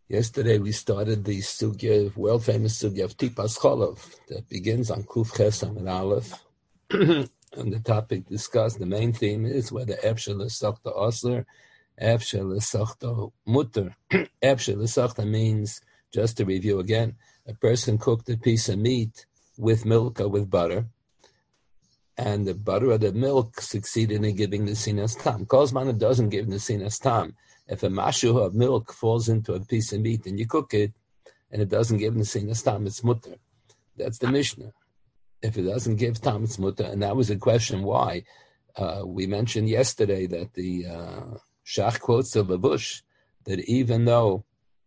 Yesterday we started the sugya, world famous sugya of Tipas Cholov that begins on Kuf Ches Amud Aleph. And the topic discussed, the main theme is whether Efshel L'Sachta Osler, Efshel L'Sachta Mutter. Efshel L'Sachta means, just to review again, a person cooked a piece of meat with milk or with butter, and the butter or the milk succeeded in giving the sinas tam. Kozman doesn't give the sinas tam. If a mashu of milk falls into a piece of meat and you cook it, and it doesn't give the sinas tam, it's mutter. That's the Mishnah. If it doesn't give tam, it's mutter. And that was a question why. We mentioned yesterday that the Shach quotes of Lavush, that even though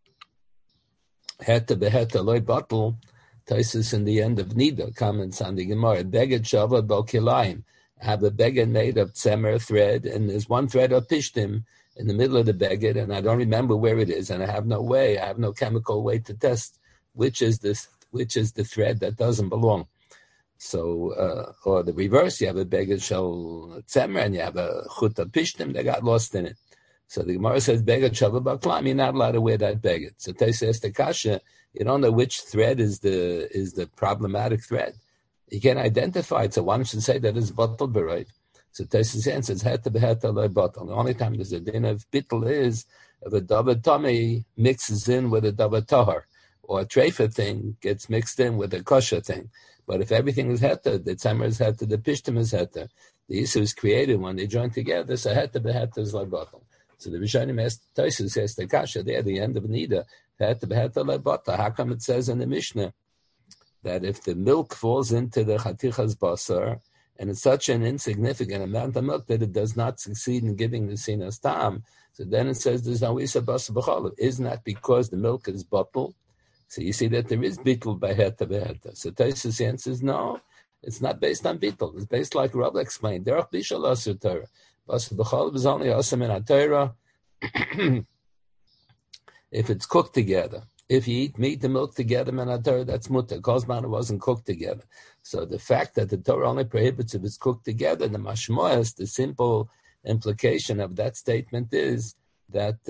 heta beheta loy batel, Taisus in the end of Nida comments on the Gemara, beged shava bel kilayim. I have a beged made of tzemer thread, and there's one thread of pishtim in the middle of the beged, and I don't remember where it is, and I have no chemical way to test which is the thread that doesn't belong. So, or the reverse, you have a beged shel tzemer, and you have a chut of pishtim that got lost in it. So the Gemara says, beged shava bel kilayim, you're not allowed to wear that beged. So Taisus asked the kasha, you don't know which thread is the problematic thread. You can't identify it, so one should say that it's batal b'roid. So Taisus answers, heta beheta loy batal. The only time there's a din of bittul is if a davar tamei mixes in with a davar tahar, or a treifa thing gets mixed in with a kosher thing. But if everything is heta, the tzemer is heta, the pishtim is heta, the issue is created when they join together, so heta beheta is loy batal. So the Rishonim asked, Taisus says the kasha there at the end of Nida, how come it says in the Mishnah that if the milk falls into the chatichas basar and it's such an insignificant amount of milk that it does not succeed in giving the sinas tam, so then it says there's no isa basar b'cholav. Isn't that because the milk is bottled? So you see that there is bittul by heta beheta. So Taisus answers, no, it's not based on bittul. It's based like Rav explained. Derech bishal asur Torah. Basar b'cholav is only asur min ha-Torah if it's cooked together. If you eat meat and milk together, that's mutter. Kozman, it wasn't cooked together. So the fact that the Torah only prohibits if it's cooked together, the mashmoyas, the simple implication of that statement is that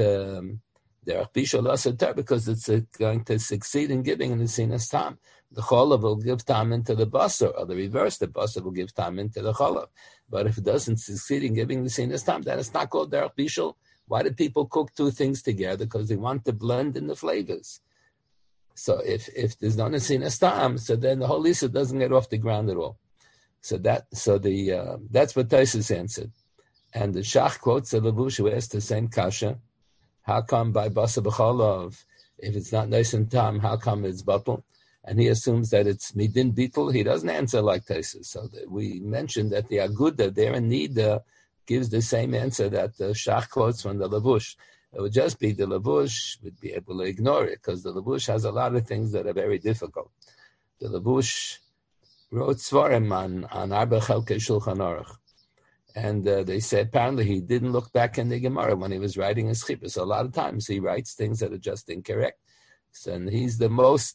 because it's going to succeed in giving in the sinas tam. The cholav will give tam into the basar, or the reverse, the basar will give tam into the cholav. But if it doesn't succeed in giving the sinas tam, then it's not called derech bishul. Why do people cook two things together? Because they want to blend in the flavors. So if there's no sinas tam, so then the whole Lisa doesn't get off the ground at all. That's what Taisus answered. And the Shach quotes the Lavush who asked the same kasha. How come by basar b'cholav, if it's not nice and tam, how come it's batal? And he assumes that it's midin bitul. He doesn't answer like Taisus. So we mentioned that the Aguda there in Nida gives the same answer that the Shach quotes from the Lavush. It would just be the Lavush would be able to ignore it because the Lavush has a lot of things that are very difficult. The Lavush wrote Svarim on Arba Chelkei Shulchan Aruch. And they say apparently he didn't look back in the Gemara when he was writing his Chipah. So a lot of times he writes things that are just incorrect. So, and he's the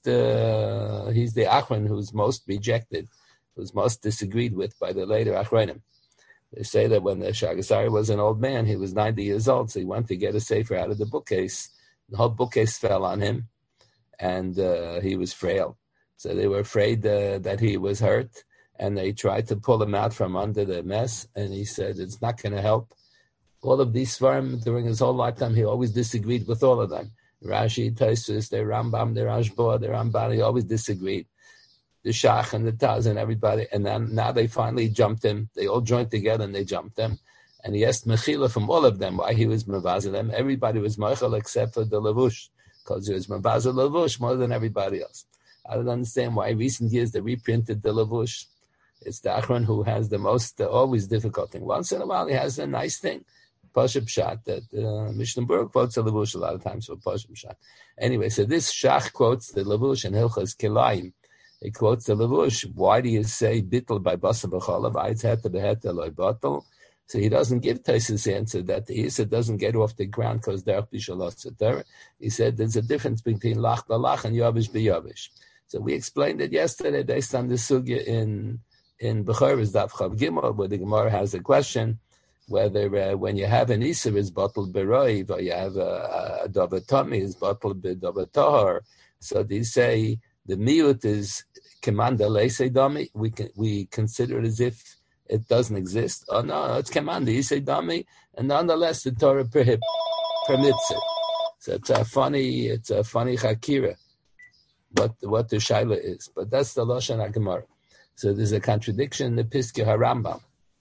Achron who's most rejected, who's most disagreed with by the later Achronim. They say that when the Shagasari was an old man, he was 90 years old, so he went to get a sefer out of the bookcase. The whole bookcase fell on him, and he was frail. So they were afraid that he was hurt, and they tried to pull him out from under the mess, and he said, it's not going to help. All of these Svarim, during his whole lifetime, he always disagreed with all of them. Rashi, Taisus, the Rambam, the Rashba, the Ramban, he always disagreed. The Shach and the Taz and everybody, and then now they finally jumped him. They all joined together and they jumped him. And he asked Mechila from all of them why he was Mavazel them. Everybody was Mechil except for the Lavush, because he was Mavazel Lavush more than everybody else. I don't understand why recent years they reprinted the Lavush. It's the Achron who has the most, always difficult thing. Once in a while he has a nice thing. Pashup Shat, that Mishnah Berurah quotes the Lavush a lot of times for Pashup Shat. Anyway, so this Shach quotes the Lavush and Hilchas Kilayim. He quotes the Lavush. Why do you say bittul by basar b'cholav? Eitz heta beheta loy batal. So he doesn't give Taisus' answer that the Isa doesn't get off the ground because derech bishul asur Torah. He said there's a difference between lach b'lach and yavish b'yavish. So we explained it yesterday based on the sugya in Bechoros Daf Chav Gimel, where the Gemara has a question. whether when you have an Isser is bottled beroiv, or you have a Dovatami is bottled bedovatohar. So they say the miut is Kemanda Leisedami. We consider it as if it doesn't exist. Oh no, it's Kemanda Isedami, and nonetheless the Torah permits it. So it's a funny chakira, what the shaila is. But that's the Lashon HaGemara. So there's a contradiction in the Piskei HaRambam.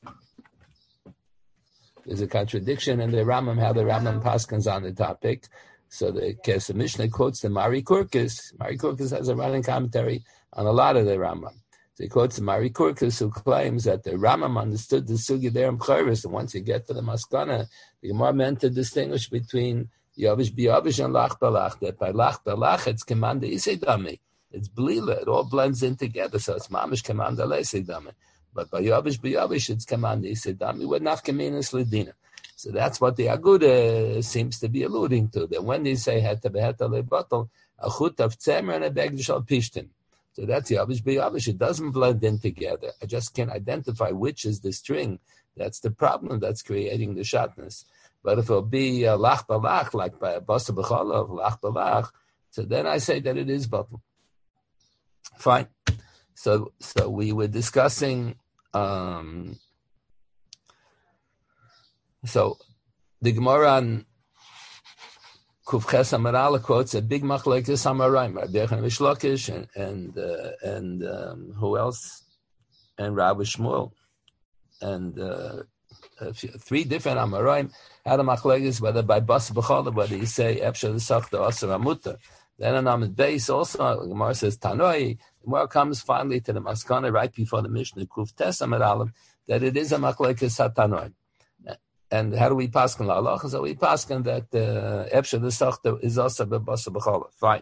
There's a contradiction in the Rambam, how the Rambam paskins on the topic. So the Mishnah quotes the Mari Kurkis. Mari Kurkis has a running commentary on a lot of the Rambam. So he quotes the Mari Kurkis, who claims that the Rambam understood the sugi there in Chayris, and once you get to the Maskana, the Gemara meant to distinguish between Yavish Biyavish and Lach Balach. That by Lach Balach, it's Kemanda Isedami. It's Blila. It all blends in together. So it's Mamish Kemanda Leisedami. But by Yavish Biyavish, it's Kemanda Isedami with Nafkaminas Ledina. So that's what the Aguda seems to be alluding to. That when they say Heta Beheta Lebatal, a chut of Tzemer and a Begdishal Pishtim. So that's Yavish Biyavish. It doesn't blend in together. I just can't identify which is the string. That's the problem that's creating the shatness. But if it'll be Lach Balach, like by Basa B'cholov, Lach Balach, so then I say that it is Batal. Fine. So we were discussing. So the Gemara on Kufches Amarala quotes a big machlekes Amarayim, Rabbi Yochanan Mishlokish, and who else? And Rabbi Shmuel, and three different Amarayim had a machlekes, whether by Bas B'chala, whether you say Epshel L'Sachta Aser Amuta. Then on Amid Beis also, the Gemara says Tanoi. The Gemara comes finally to the Maskana right before the Mishnah Kuftes Amaralim that it is a machlekes Hatanoi. And how do we paskin la halacha? So we paskin that Epshel L'Sachta is also B'Basa B'chala. Fine.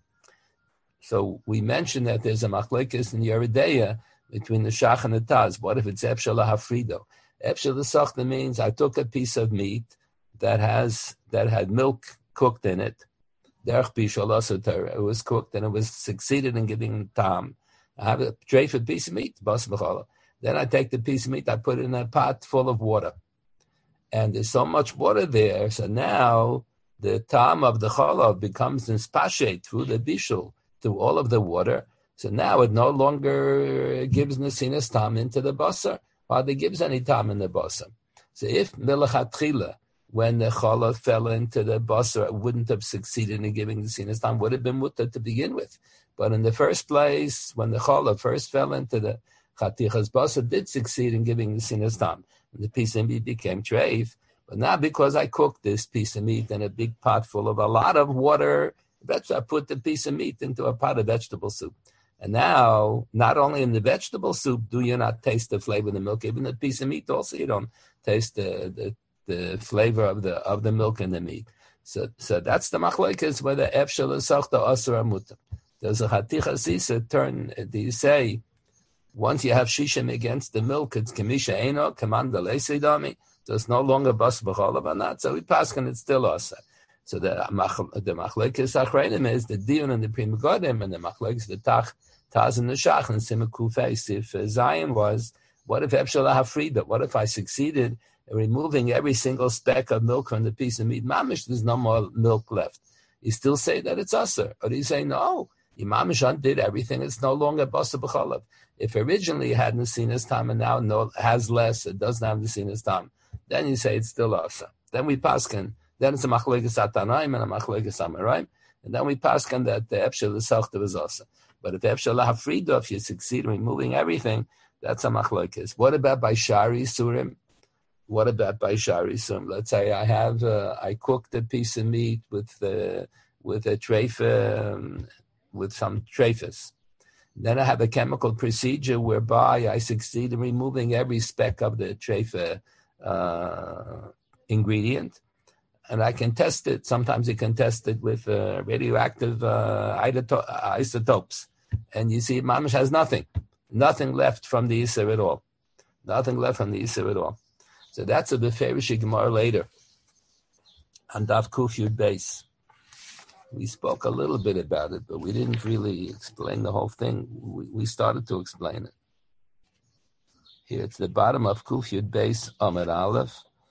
So we mentioned that there's a machlekes in Yeridea between the Shach and the Taz. What if it's Epshel L'Hafrido? Epshel L'Sachta means I took a piece of meat that had milk cooked in it. It was cooked and it was succeeded in giving tam. I have a tray for a piece of meat. Then I take the piece of meat, I put it in a pot full of water. And there's so much water there, so now the tam of the challah becomes inspashet through the bishul, through all of the water. So now it no longer gives nesinas tam into the basar, hardly gives any tam in the basar. So if milachatchila, when the challah fell into the basar, it wouldn't have succeeded in giving the sinas tam, would have been mutter to begin with. But in the first place, when the challah first fell into the chatichas basar, did succeed in giving the sinas tam. And the piece of meat became treif. But now because I cooked this piece of meat in a big pot full of a lot of water, I put the piece of meat into a pot of vegetable soup. And now, not only in the vegetable soup do you not taste the flavor of the milk, even the piece of meat also you don't taste the flavor of the milk and the meat. So that's the machlokes whether Epshel L'Sachta Asur Amuta. Does a Chaticha Sisa turn, do you say, once you have shishim against the milk, it's Kemisha Eno, Kamanda Leisedami, so it's no longer Bas B'chala or not, so we pass and it's still Asa. So the machlokes achreinim is the dion and the Pri Megadim, and the machlokes the Taz and the Shach and Simon Kufeis. If Zion was, what if Epshel Hafrida? What if I succeeded in removing every single speck of milk from the piece of meat? Mamish, there's no more milk left. You still say that it's Aser, or do you say no? Mamish undid everything. It's no longer Basa B'chalav. If originally it had Nesinas Tam and now has less, it doesn't have Nesinas Tam, then you say it's still Aser. Then we paskin. Then it's a machlokes Atanaim and a machlokes Amarayim, and then we paskin that the Epshel L'Sachta is Aser. But if Epshel Hafrida, if you succeed in removing everything, that's a machlokes. What about by Shari Surim? What about by Shari Surim? Let's say I cooked a piece of meat with a treifa, with some treifas. Then I have a chemical procedure whereby I succeed in removing every speck of the treifa ingredient, and I can test it. Sometimes you can test it with radioactive isotopes, and you see mamish has nothing left from the Yisr at all. Nothing left from the Yisr at all. So that's a Beferish Gemara later on Daf Kuf Yud Beis. We spoke a little bit about it, but we didn't really explain the whole thing. We started to explain it. Here it's the bottom of Kuf Yud Beis Amud Aleph.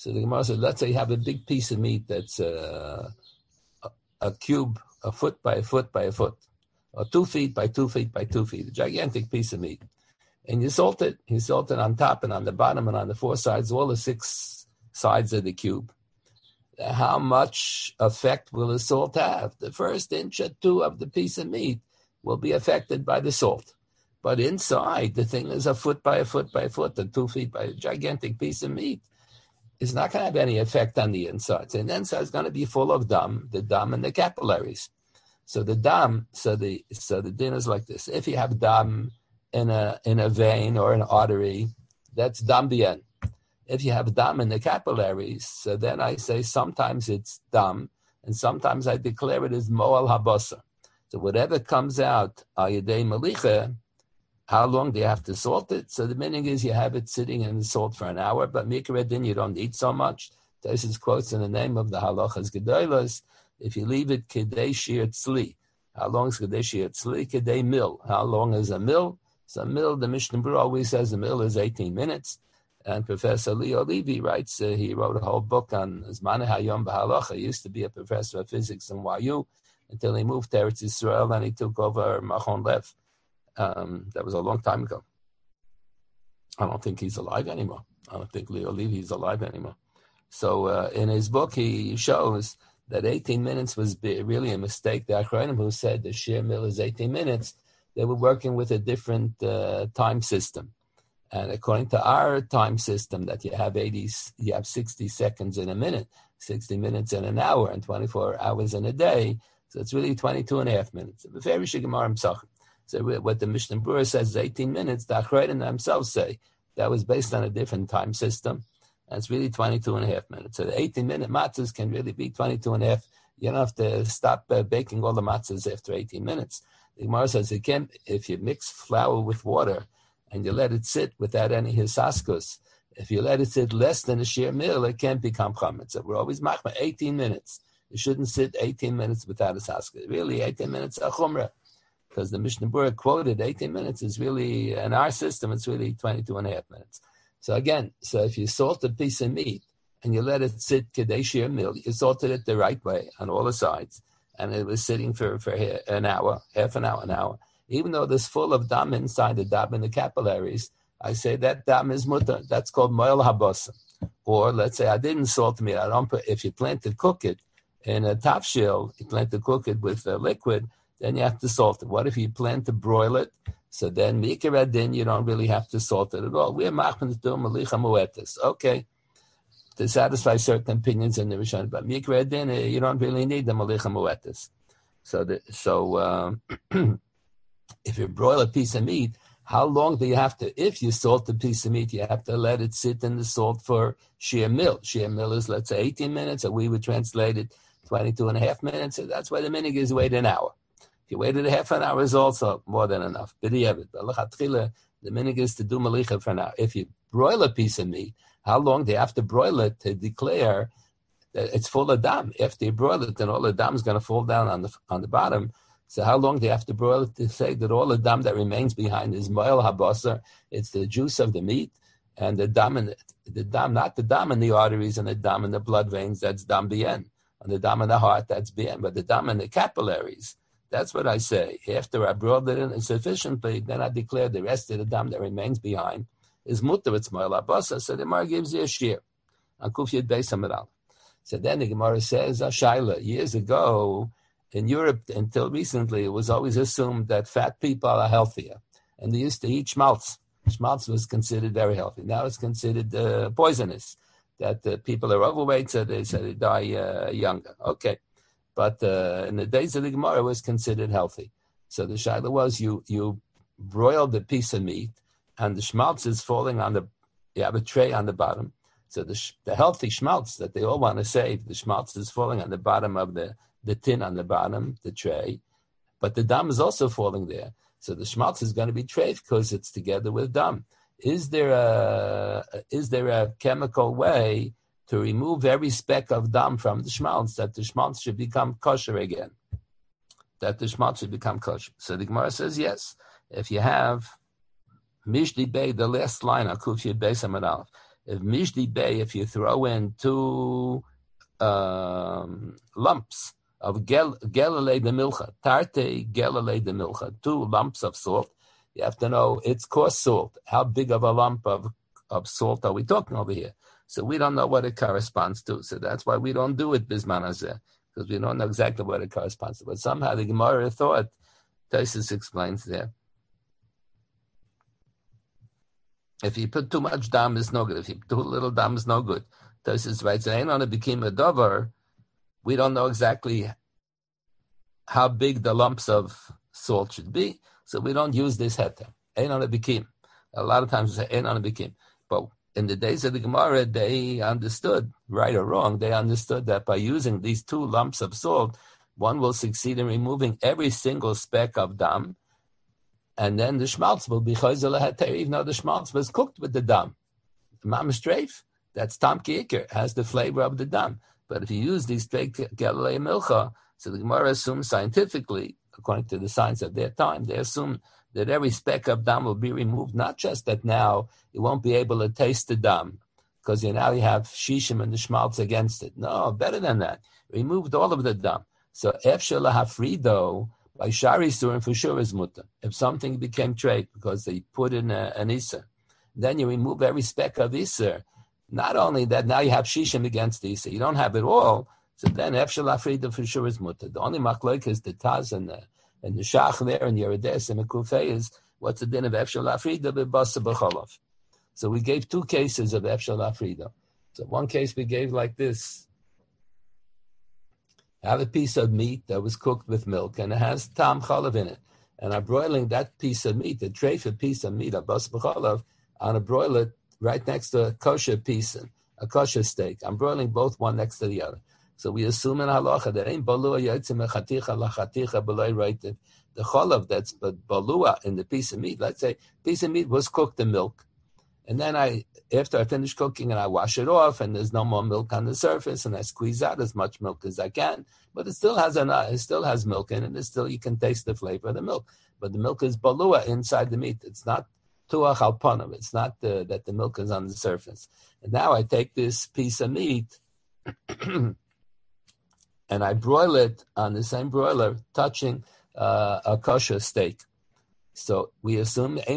So the Gemara says, let's say you have a big piece of meat that's a cube, a foot by a foot by a foot, or 2 feet by 2 feet by 2 feet, a gigantic piece of meat. And you salt it. You salt it on top and on the bottom and on the 4 sides, all the 6 sides of the cube. How much effect will the salt have? The first inch or 2 of the piece of meat will be affected by the salt. But inside, the thing is a foot by a foot by a foot, and 2 feet by a gigantic piece of meat. It's not going to have any effect on the insides. And the inside is going to be full of dam, the dam and the capillaries. So the dam, so the din is like this. If you have dam in a vein or an artery, that's dam bien. If you have dam in the capillaries, so then I say sometimes it's dam, and sometimes I declare it as moal habasa. So whatever comes out ayadei malicha, how long do you have to salt it? So the meaning is you have it sitting in the salt for an hour, but mikra din you don't eat so much. This quotes in the name of the halachas gedolos. If you leave it kedei shir tzli, how long is kedei shir tzli? Kedei mil. How long is a mil? So a mil, the Mishnah Berurah always says a mil is 18 minutes. And Professor Leo Levy writes, he wrote a whole book on Zmanei Hayom B'Halacha. He used to be a professor of physics in YU until he moved to Eretz Yisrael and he took over Machon Lev. That was a long time ago. I don't think he's alive anymore. I don't think Leo Levy is alive anymore. So in his book, he shows that 18 minutes was really a mistake. The Achronim who said the sheer mil is 18 minutes, they were working with a different time system. And according to our time system, that you have 60 seconds in a minute, 60 minutes in an hour, and 24 hours in a day. So it's really 22 and a half minutes. So what the Mishnah Berurah says is 18 minutes. The Achronim themselves say that was based on a different time system. And it's really 22 and a half minutes. So the 18-minute matzahs can really be 22 and a half. You don't have to stop baking all the matzahs after 18 minutes. The Gemara says if you mix flour with water, and you let it sit without any hisaskus, if you let it sit less than a sheer mil, it can't become chametz. So we're always machma 18 minutes. You shouldn't sit 18 minutes without hisaskus. Really, 18 minutes is a chumrah, because the Mishnah Berurah quoted 18 minutes is really, in our system, it's really 22 and a half minutes. So again, if you salt a piece of meat and you let it sit kedei sheer mil, you salted it the right way on all the sides, and it was sitting for an hour, half an hour. Even though there's full of dam inside the dam in the capillaries, I say that dam is mutter. That's called moel habasa. Or let's say I didn't salt meat. If you plan to cook it in a tafshil, you plan to cook it with a liquid, then you have to salt it. What if you plan to broil it? So then mikra din, you don't really have to salt it at all. We're machman to do malicha muetis. Okay, to satisfy certain opinions in the Rishon, but mikra din, you don't really need the malicha muetis. If you broil a piece of meat, how long do you have to, if you salt a piece of meat, you have to let it sit in the salt for sheer mil. Sheer mil is, let's say, 18 minutes, or we would translate it 22 and a half minutes. So that's why the minhag is wait an hour. If you waited a half an hour, is also more than enough. The minhag is to do malicha for an hour. If you broil a piece of meat, how long do you have to broil it to declare that it's full of dam? After you broil it, then all the dam is going to fall down on the bottom. So how long do you have to broil it to say that all the dam that remains behind is moel habasar? It's the juice of the meat, and the dam, not the dam in the arteries and the dam in the blood veins, that's dam bien. And the dam in the heart, that's bien. But the dam in the capillaries, that's what I say. After I broiled it in sufficiently, then I declare the rest of the dam that remains behind is mutter, it's moel habasar. So the Gemara gives you a shear on Kufyat Beis Amud. So then the Gemara says, Shaila, years ago, in Europe, until recently, it was always assumed that fat people are healthier. And they used to eat schmaltz. Schmaltz was considered very healthy. Now it's considered poisonous, that people are overweight, so they die younger. Okay. But in the days of the Gemara, it was considered healthy. So the shaila was, you broil the piece of meat, and the schmaltz is falling you have a tray on the bottom. So the healthy schmaltz that they all want to save, the schmaltz is falling on the bottom of the tin on the bottom, the tray, but the dam is also falling there. So the schmaltz is going to be treif because it's together with dam. Is there a chemical way to remove every speck of dam from the schmaltz that the schmaltz should become kosher again? That the schmaltz should become kosher. So the Gemara says yes. If you have Mishli Bey, the last line on Kufyat Beis Amud Aleph, If you throw in two lumps of gelale de milcha, tarte gelale de milcha, 2 lumps of salt, you have to know its coarse salt. How big of a lump of salt are we talking over here? So we don't know what it corresponds to. So that's why we don't do it bisman hazeh, because we don't know exactly what it corresponds to. But somehow the Gemara thought, Taisus explains there, if you put too much dam, it's no good. If you put too little dam, it's no good. Taisus writes, ain't on it became a dover. We don't know exactly how big the lumps of salt should be, so we don't use this heter. Ain't on it became. A lot of times we say ain't on it became. But in the days of the Gemara, they understood, right or wrong, they understood that by using these 2 lumps of salt, one will succeed in removing every single speck of dam, and then the schmaltz will be chayzel heter, even though the schmaltz was cooked with the dam. Mamish treif, that's tam ki'ikr, has the flavor of the dam. But if you use these straight Galilei milcha, so the Gemara assumes scientifically, according to the science of their time, they assume that every speck of dam will be removed, not just that now you won't be able to taste the dam, because now you have shishim and the schmaltz against it. No, better than that. Removed all of the dam. So efshel lahafrido, by shari surim for sure is mutter. If something became trade because they put in an iser, then you remove every speck of iser. Not only that, now you have shishim against the iser. You don't have it all, so then efshel lahafrido for sure is mutter. The only machlok is the taz and the shach there and Yeredes and the Kufay is what's the din of efshel lahafrido b'basa b'cholav. So we gave 2 cases of efshel lahafrido. So one case we gave like this. Have a piece of meat that was cooked with milk and it has tam chalav in it. And I'm broiling that piece of meat, the treifa piece of meat, a bas b'chalav, I'm going to broil it right next to a kosher piece, a kosher steak. I'm broiling both one next to the other. So we assume in halacha that ain't balua yotzim echaticha lachaticha b'loy roitiv. The chalav that's balua in the piece of meat, let's say piece of meat was cooked in milk. And then after I finish cooking and I wash it off and there's no more milk on the surface and I squeeze out as much milk as I can, but it still has milk in it. It's still, you can taste the flavor of the milk. But the milk is balua inside the meat. It's not tuach al panav. It's not that the milk is on the surface. And now I take this piece of meat and I broil it on the same broiler, touching a kosher steak. So we assume if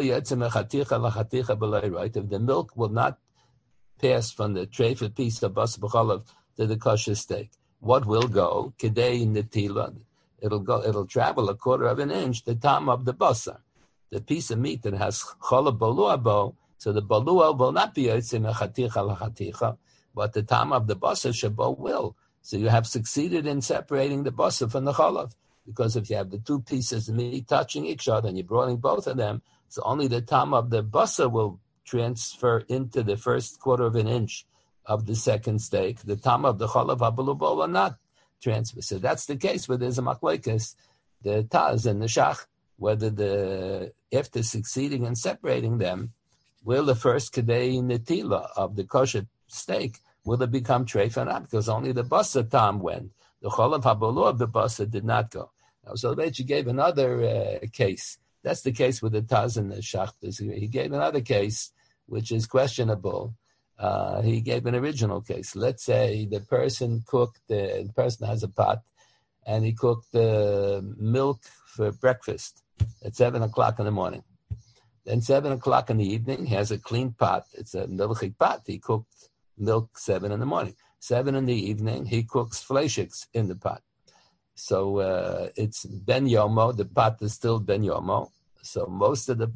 the milk will not pass from the treifa piece of bas b'chalav to the kosher steak, what will go? Kedei netila. It'll travel 1/4 of an inch, the tam of the basar. The piece of meat that has chalav balua bo, so the balua will not be yotzim echaticha lachaticha, but the tam of the basar shabo will. So you have succeeded in separating the basar from the chalav. Because if you have the 2 pieces of meat touching each other and you're broiling both of them, so only the tam of the basar will transfer into the first 1/4 of an inch of the second steak. The tam of the chalav habalubo will not transfer. So that's the case where there's a machlokes, the taz and the shach, whether after succeeding in separating them, will the first kedei netila of the kosher steak, will it become treif or not? Because only the basar tam went. The chalav habalu of the basar did not go. So the gave another case. That's the case with the taz and the shach. He gave another case, which is questionable. He gave an original case. Let's say the person has a pot, and he cooked the milk for breakfast at 7:00 in the morning. Then 7:00 in the evening, he has a clean pot. It's a milchik pot. He cooked milk 7 in the morning. 7 in the evening, he cooks fleishiks in the pot. So it's ben yomo. The pot is still ben yomo. So most of the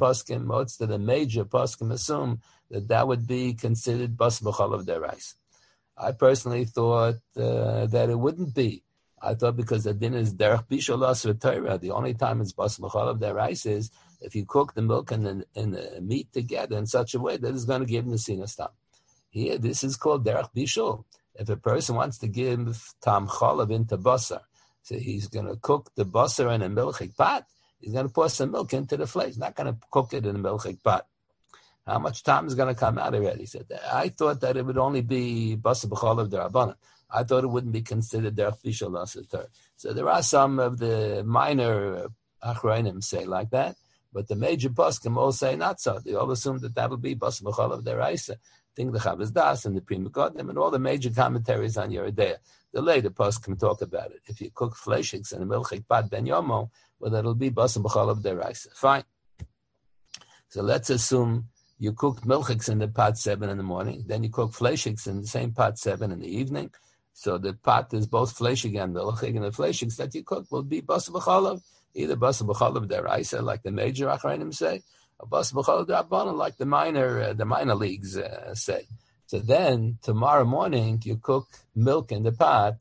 major poskim assume that would be considered bas b'chalav derais. I personally thought that it wouldn't be. I thought because the din is derech bishul asur Torah, the only time it's bas b'chalav derais is if you cook the milk and the meat together in such a way that it's going to give nesina stam. Here, this is called derech bishul. If a person wants to give tam chalav into basar, so he's going to cook the basar in a milchik pot, he's going to pour some milk into the flesh. He's not going to cook it in a milchik pot. How much time is going to come out already? He said, I thought that it would only be basar b'chalav derabanan. I thought it wouldn't be considered derech bishul asur Torah. So there are some of the minor achrayim say like that, but the major poskim all say not so. They all assume that will be basar b'chalav deraisa. Think the Chavaz Das and the Pri Megadim and all the major commentaries on Yoreh De'ah. The later post can talk about it. If you cook fleishiks in a milchik pat ben yomo, well, it'll be basar b'chalav deraisa. Fine. So let's assume you cooked milchiks in the pot 7 in the morning, then you cook fleishiks in the same pot 7 in the evening. So the pot is both fleishik and milchik, and the fleishiks that you cook will be basar b'chalav, either basar b'chalav deraisa, like the major achronim say, or basar b'chalav derabanan, like the minor leagues say. So then, tomorrow morning, you cook milk in the pot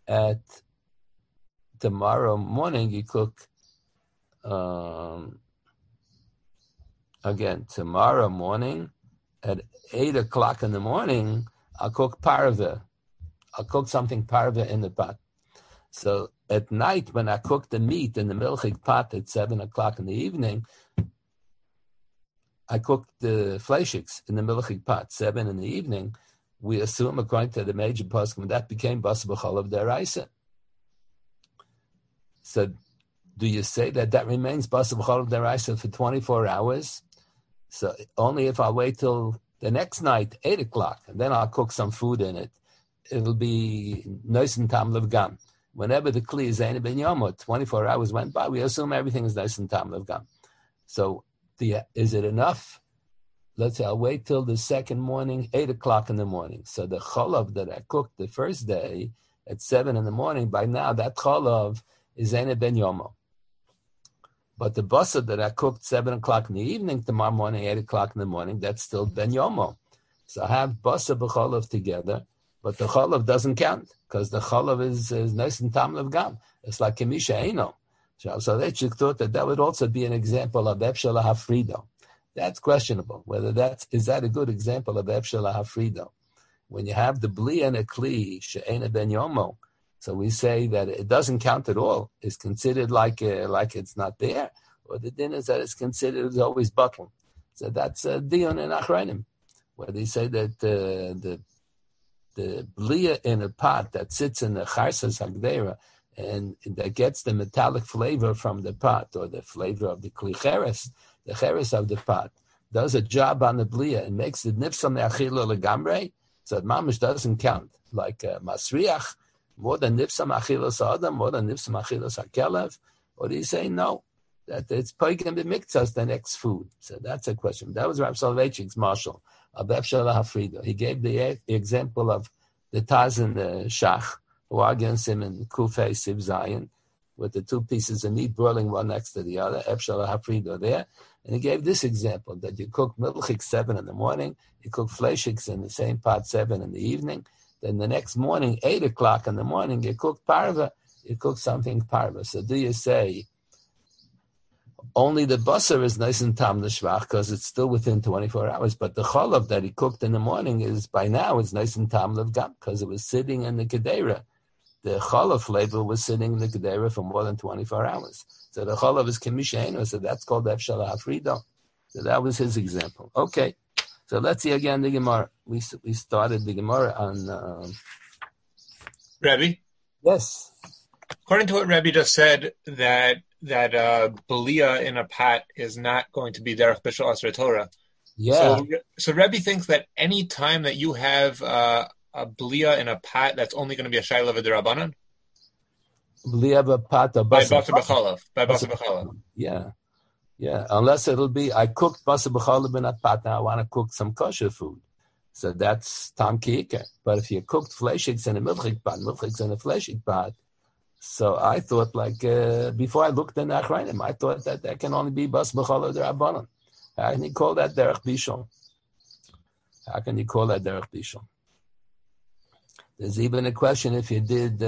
tomorrow morning, you cook, tomorrow morning, at 8 o'clock in the morning, I'll cook parva. I'll cook something parva in the pot. So at night, when I cook the meat in the milchik pot at 7 o'clock in the evening, I cooked the fleishiks in the milchik pot 7 in the evening. We assume, according to the major poskim, that became basar b'chalav deraisa. So, do you say that remains basar b'chalav deraisa for 24 hours? So only if I wait till the next night, 8 o'clock, and then I'll cook some food in it, it'll be nice and tam lev gam. Whenever the kli is ein ben yomo, 24 hours went by, we assume everything is nice and tam lev gam. So, is it enough? Let's say I'll wait till the second morning, 8 o'clock in the morning. So the cholav that I cooked the first day at 7 in the morning, by now that cholav is ein ben yomo. But the basar that I cooked 7 o'clock in the evening, tomorrow morning, 8 o'clock in the morning, that's still ben yomo. So I have basar b'cholav together, but the cholav doesn't count because the cholav is nice and tam lev gam. It's like kemisha eino. So they thought that would also be an example of efshel hafrido. That's questionable. Whether is that a good example of efshel hafrido? When you have the bli and a kli she'ena ben yomo, so we say that it doesn't count at all. It's considered like it's not there, or the din is that it's considered as always button. So that's a dion in achronim, where they say that the blia in a pot that sits in the charsas hagdera, and that gets the metallic flavor from the pot, or the flavor of the kli cheres, the cheres of the pot, does a job on the blia and makes it nifsam ne'achilo legamre, so mamish doesn't count. Like masriach, more than nifsam achilos adam, more than nifsam achilos hakelev, or do you say no, that it's pagan b'miktzas, the next food? So that's a question. That was Rav Soloveitchik's marshal of Efshel HaFrido. He gave the example of the Taz and the Shach, who are against him in Kufay Siv Zion, with the two pieces of meat boiling one next to the other, Efshel HaFrido there. And he gave this example, that you cook milchik 7 in the morning, you cook fleishiks in the same pot 7 in the evening, then the next morning, 8 o'clock in the morning, you cook parva, you cook something parva. So do you say only the basar is nice and tam l'shvach because it's still within 24 hours, but the cholav that he cooked in the morning is by now it's nice and tam l'vgam because it was sitting in the kedera. The cholav flavor was sitting in the kedera for more than 24 hours. So the cholav is kimishenu, so that's called efshel hafrido. So that was his example. Okay, so let's see again the Gemara. We started the Gemara on Rebbe. Yes. According to what Rebbe just said, that belia in a pot is not going to be derech bishul asrei Torah. Yeah. So Rebbe thinks that any time that you have a belia in a pot, that's only going to be a shayla v'derabanan. Belia b'pat by basar b'chalav. By basar b'chalav. Yeah. Unless it'll be I cooked basar b'chalav in a pot. Now I want to cook some kosher food. So that's tam ki'ikar. But if you cooked fleishiks in a milchik pot, milchiks in a fleshik pot, so I thought, before I looked in Achrayim, I thought that can only be basar b'chalav d'Rabbanan. How can you call that derech bishul? There's even a question if you did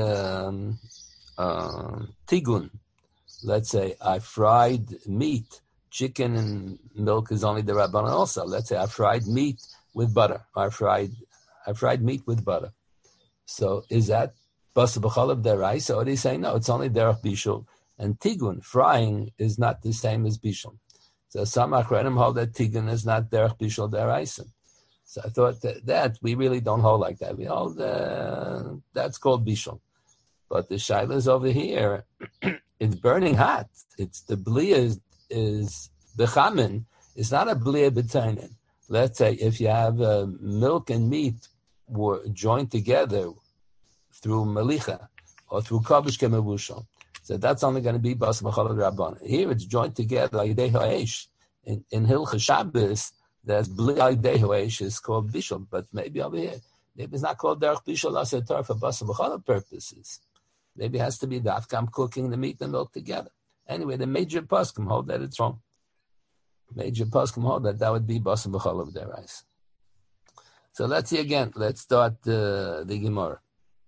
tigun. Let's say I fried meat, chicken and milk is only the Rabbanan also. Let's say I fried meat with butter. I fried meat with butter. So is that basar b'chalav deraisa, or do you say no? It's only derech bishul, and tigun frying is not the same as bishul. So some achronim hold that tigun is not derech bishul deraisa. So I thought that we really don't hold like that. We hold that's called bishul, but the shaila is over here. It's burning hot. It's the belia is the chamin. It's not a belia b'tainin. let's say if you have milk and meat were joined together through melicha or through kabish kemevushal, so that's only going to be bas b'chalav rabban. Here it's joined together like dehoesh. In Hilchah Shabbos, there's bli dehoesh is called bishul, but maybe over here, maybe it's not called derech bishul asetar for bas b'chalav purposes. Maybe it has to be dafkam cooking the meat and milk together. Anyway, the major poskim hold that it's wrong. Major poskim hold that would be bas b'chalav derais. So let's see again. Let's start the Gemara.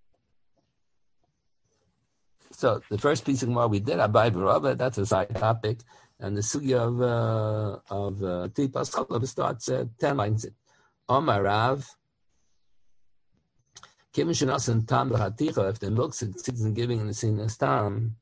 So the first piece of Gemara we did, Abai v'Rava, that's a side topic, and the sugya of Tipas Chalav starts 10 lines in. Omar Rav, Kivin shenasan tam b'chaticha, if the milk succeeds in giving in the sinas tam,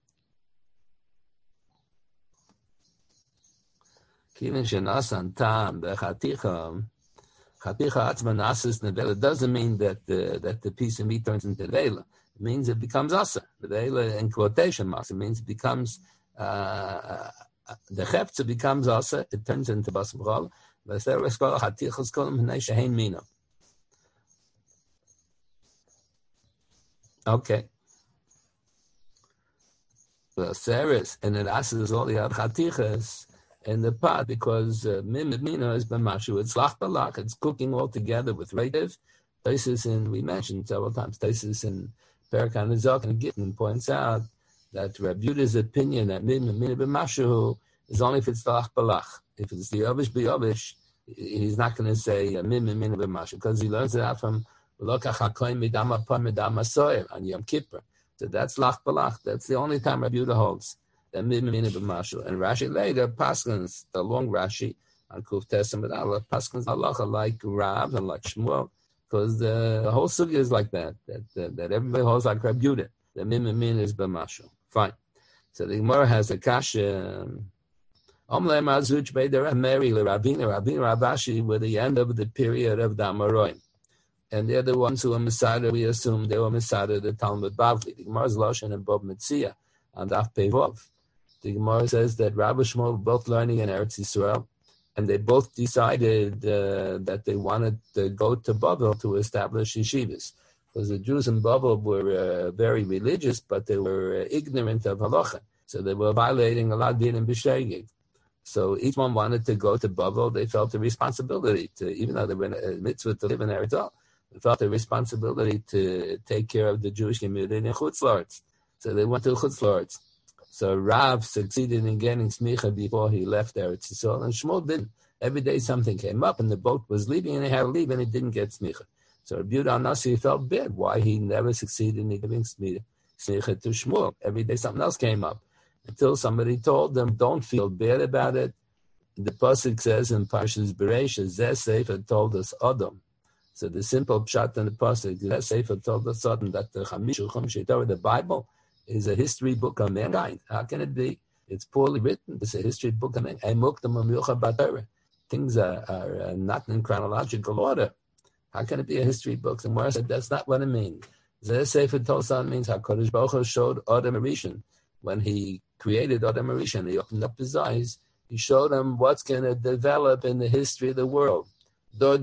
Kivin shenasan tam b'chaticha, chaticha atzma nasis nevela, doesn't mean that the piece of meat turns into vela. It means it becomes asa. The vela in quotation marks, it means it becomes the cheptza becomes asa. It turns into bas b'chol. Okay. Well, Saris and it asks all the other chatichas in the pot because mina is b'mashu. It's lach balach. It's cooking all together with reitiv. Taisus, and we mentioned several times, Taisus in Perikan Nizak and Gittin points out that Rabbi Yuda's opinion that mina b'mashu is only if it's the lach balach. If it's the yavish b'yavish, he's not going to say mina b'mashu because he learns it out from Lokach hakoyin midama par midama soyer on Yom Kippur. So that's lach balach. That's the only time Rabbi Yehuda holds that mina b'mashu. And Rashi later paskins the long Rashi on Kuf Testament Allah paskins halacha like Rav and like Shmuel because the whole sugya is like that everybody holds like Rabbi Yehuda. The mina is b'mashu. Fine. So the Gemara has a kasha. Omle mazuch beider Mary Rabina Rabashi were the end of the period of the Amoraim. And they're the ones who are Masada, we assume they were Masada, the Talmud Bavli. The Gemara's Loshen and Bob Metzia on Daf Pevov. The Gemara says that Rabbi Shmuel were both learning in Eretz Yisrael, and they both decided that they wanted to go to Bavel to establish yeshivas. Because the Jews in Bavel were very religious, but they were ignorant of halacha. So they were violating a lot of din and b'shegig. So each one wanted to go to Bavel. They felt the responsibility to, even though they were in a mitzvah to live in Eretz Yisrael, they felt the responsibility to take care of the Jewish community in Chutz La'aretz. So they went to Chutz La'aretz. So Rav succeeded in getting smicha before he left Eretz Yisrael, and Shmuel didn't. Every day something came up, and the boat was leaving, and he had to leave, and he didn't get smicha. So Rabbi Yehuda Nasi felt bad why he never succeeded in giving smicha to Shmuel. Every day something else came up, until somebody told them, "Don't feel bad about it." The pasuk says in Parshas Bereishis, "Zeh Sefer told us Adam." So the simple pshat in the pasuk, that Sefer told us Adam that the Chamishu Torah, the Bible, is a history book of mankind. How can it be? It's poorly written. It's a history book of mankind. Things are not in chronological order. How can it be a history book? And Morris said that's not what it means. Zeh Sefer told us Adam means HaKadosh Baruch Hu showed Adam Rishon. When he created Adam Rishon, he opened up his eyes. He showed him what's going to develop in the history of the world. The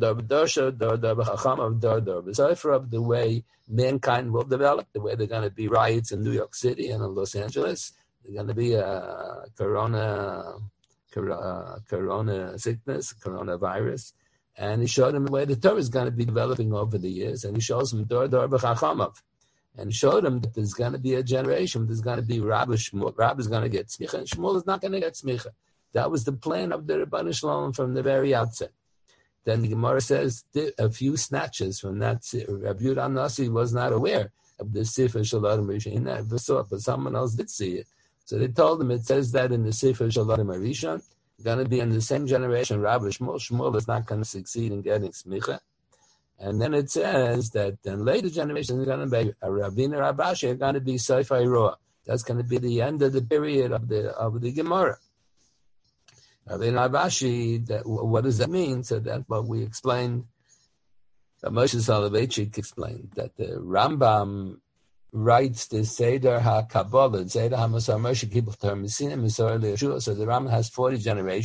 way mankind will develop, the way they're going to be riots in New York City and in Los Angeles. There's going to be a corona sickness, coronavirus. And he showed him the way the Torah is going to be developing over the years. And he shows him and showed him that there's going to be a generation, there's going to be Rabbi Shmuel. Rabbi is going to get smicha, and Shmuel is not going to get smicha. That was the plan of the Rebbeinu Shalom from the very outset. Then the Gemara says a few snatches from that. Rabbi Yehuda Nasi was not aware of the Sefer Shalom Rishon. He never saw it, but someone else did see it. So they told him it says that in the Sefer Shalom Rishon, going to be in the same generation, Rabbi Shmuel. Shmuel is not going to succeed in getting smicha. And then it says that in later generations, it's going to be a Ravina Rabashi, are going to be Sefer Roa. That's going to be the end of the period of the Gemara. Ravina Rabashi, what does that mean? So that's what we explained. Moshe Soloveitchik explained that the Rambam writes the Seder HaKabbalah, Seder HaMosar Moshe Kibbutz Torah Mesinim Misor Yeshua. So the Rambam has 40 generations.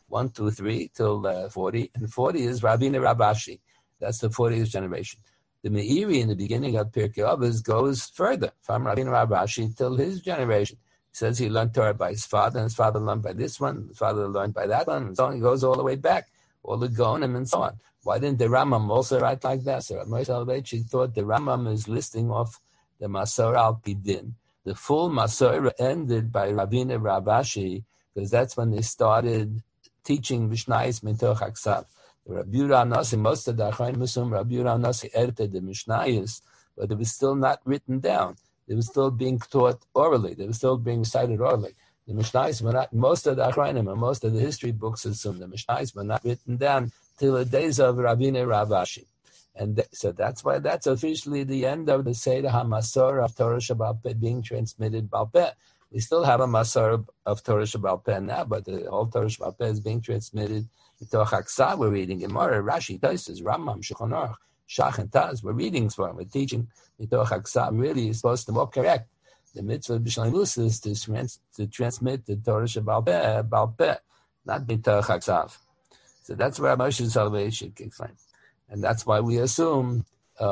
1, 2, 3 till 40, and 40 is Rabbeinu Rav Ashi. That's the 40th generation. The Meiri in the beginning of Pirkei Avos goes further, from Rabbeinu Rav Ashi till his generation. He says he learned Torah by his father, and his father learned by this one, his father learned by that one, and so on. He goes all the way back, all the Gaonim and so on. Why didn't the Rambam also write like that? So Moshe Soloveitchik thought the Rambam is listing off the Masorah al Pi Din. The full Masorah ended by Rabbeinu Rav Ashi, because that's when they started teaching Mishnayos Mitoch Aksav. Rabbi Yehuda Nasi, most of the Achronim Musum, Rabbi Yehuda Nasi edited the Mishnayos, but it was still not written down. They were still being taught orally. They were still being recited orally. The Mishnayos were not, most of the Achronim and most of the history books assume the Mishnayos were not written down till the days of Rabbeinu Rav Ashi. And so that's why that's officially the end of the Seder HaMasorah of Torah Sheba'al Peh being transmitted Ba'al Peh. We still have a Masorah of Torah Sheba'al Peh now, but the whole Torah Sheba'al Peh is being transmitted. Mitoch Aksav, we're reading Gemara, Rashi, Tosfos, Rambam, Shulchan Aruch, Shach and Taz. We're reading for him. We're teaching Mitoch Aksav. Really is supposed to be more correct. The mitzvah of B'Shleimus is to transmit the Torah Sheba'al Peh, not Mitoch Aksav. So that's where Moshe Soloveitchik explained. And that's why we assume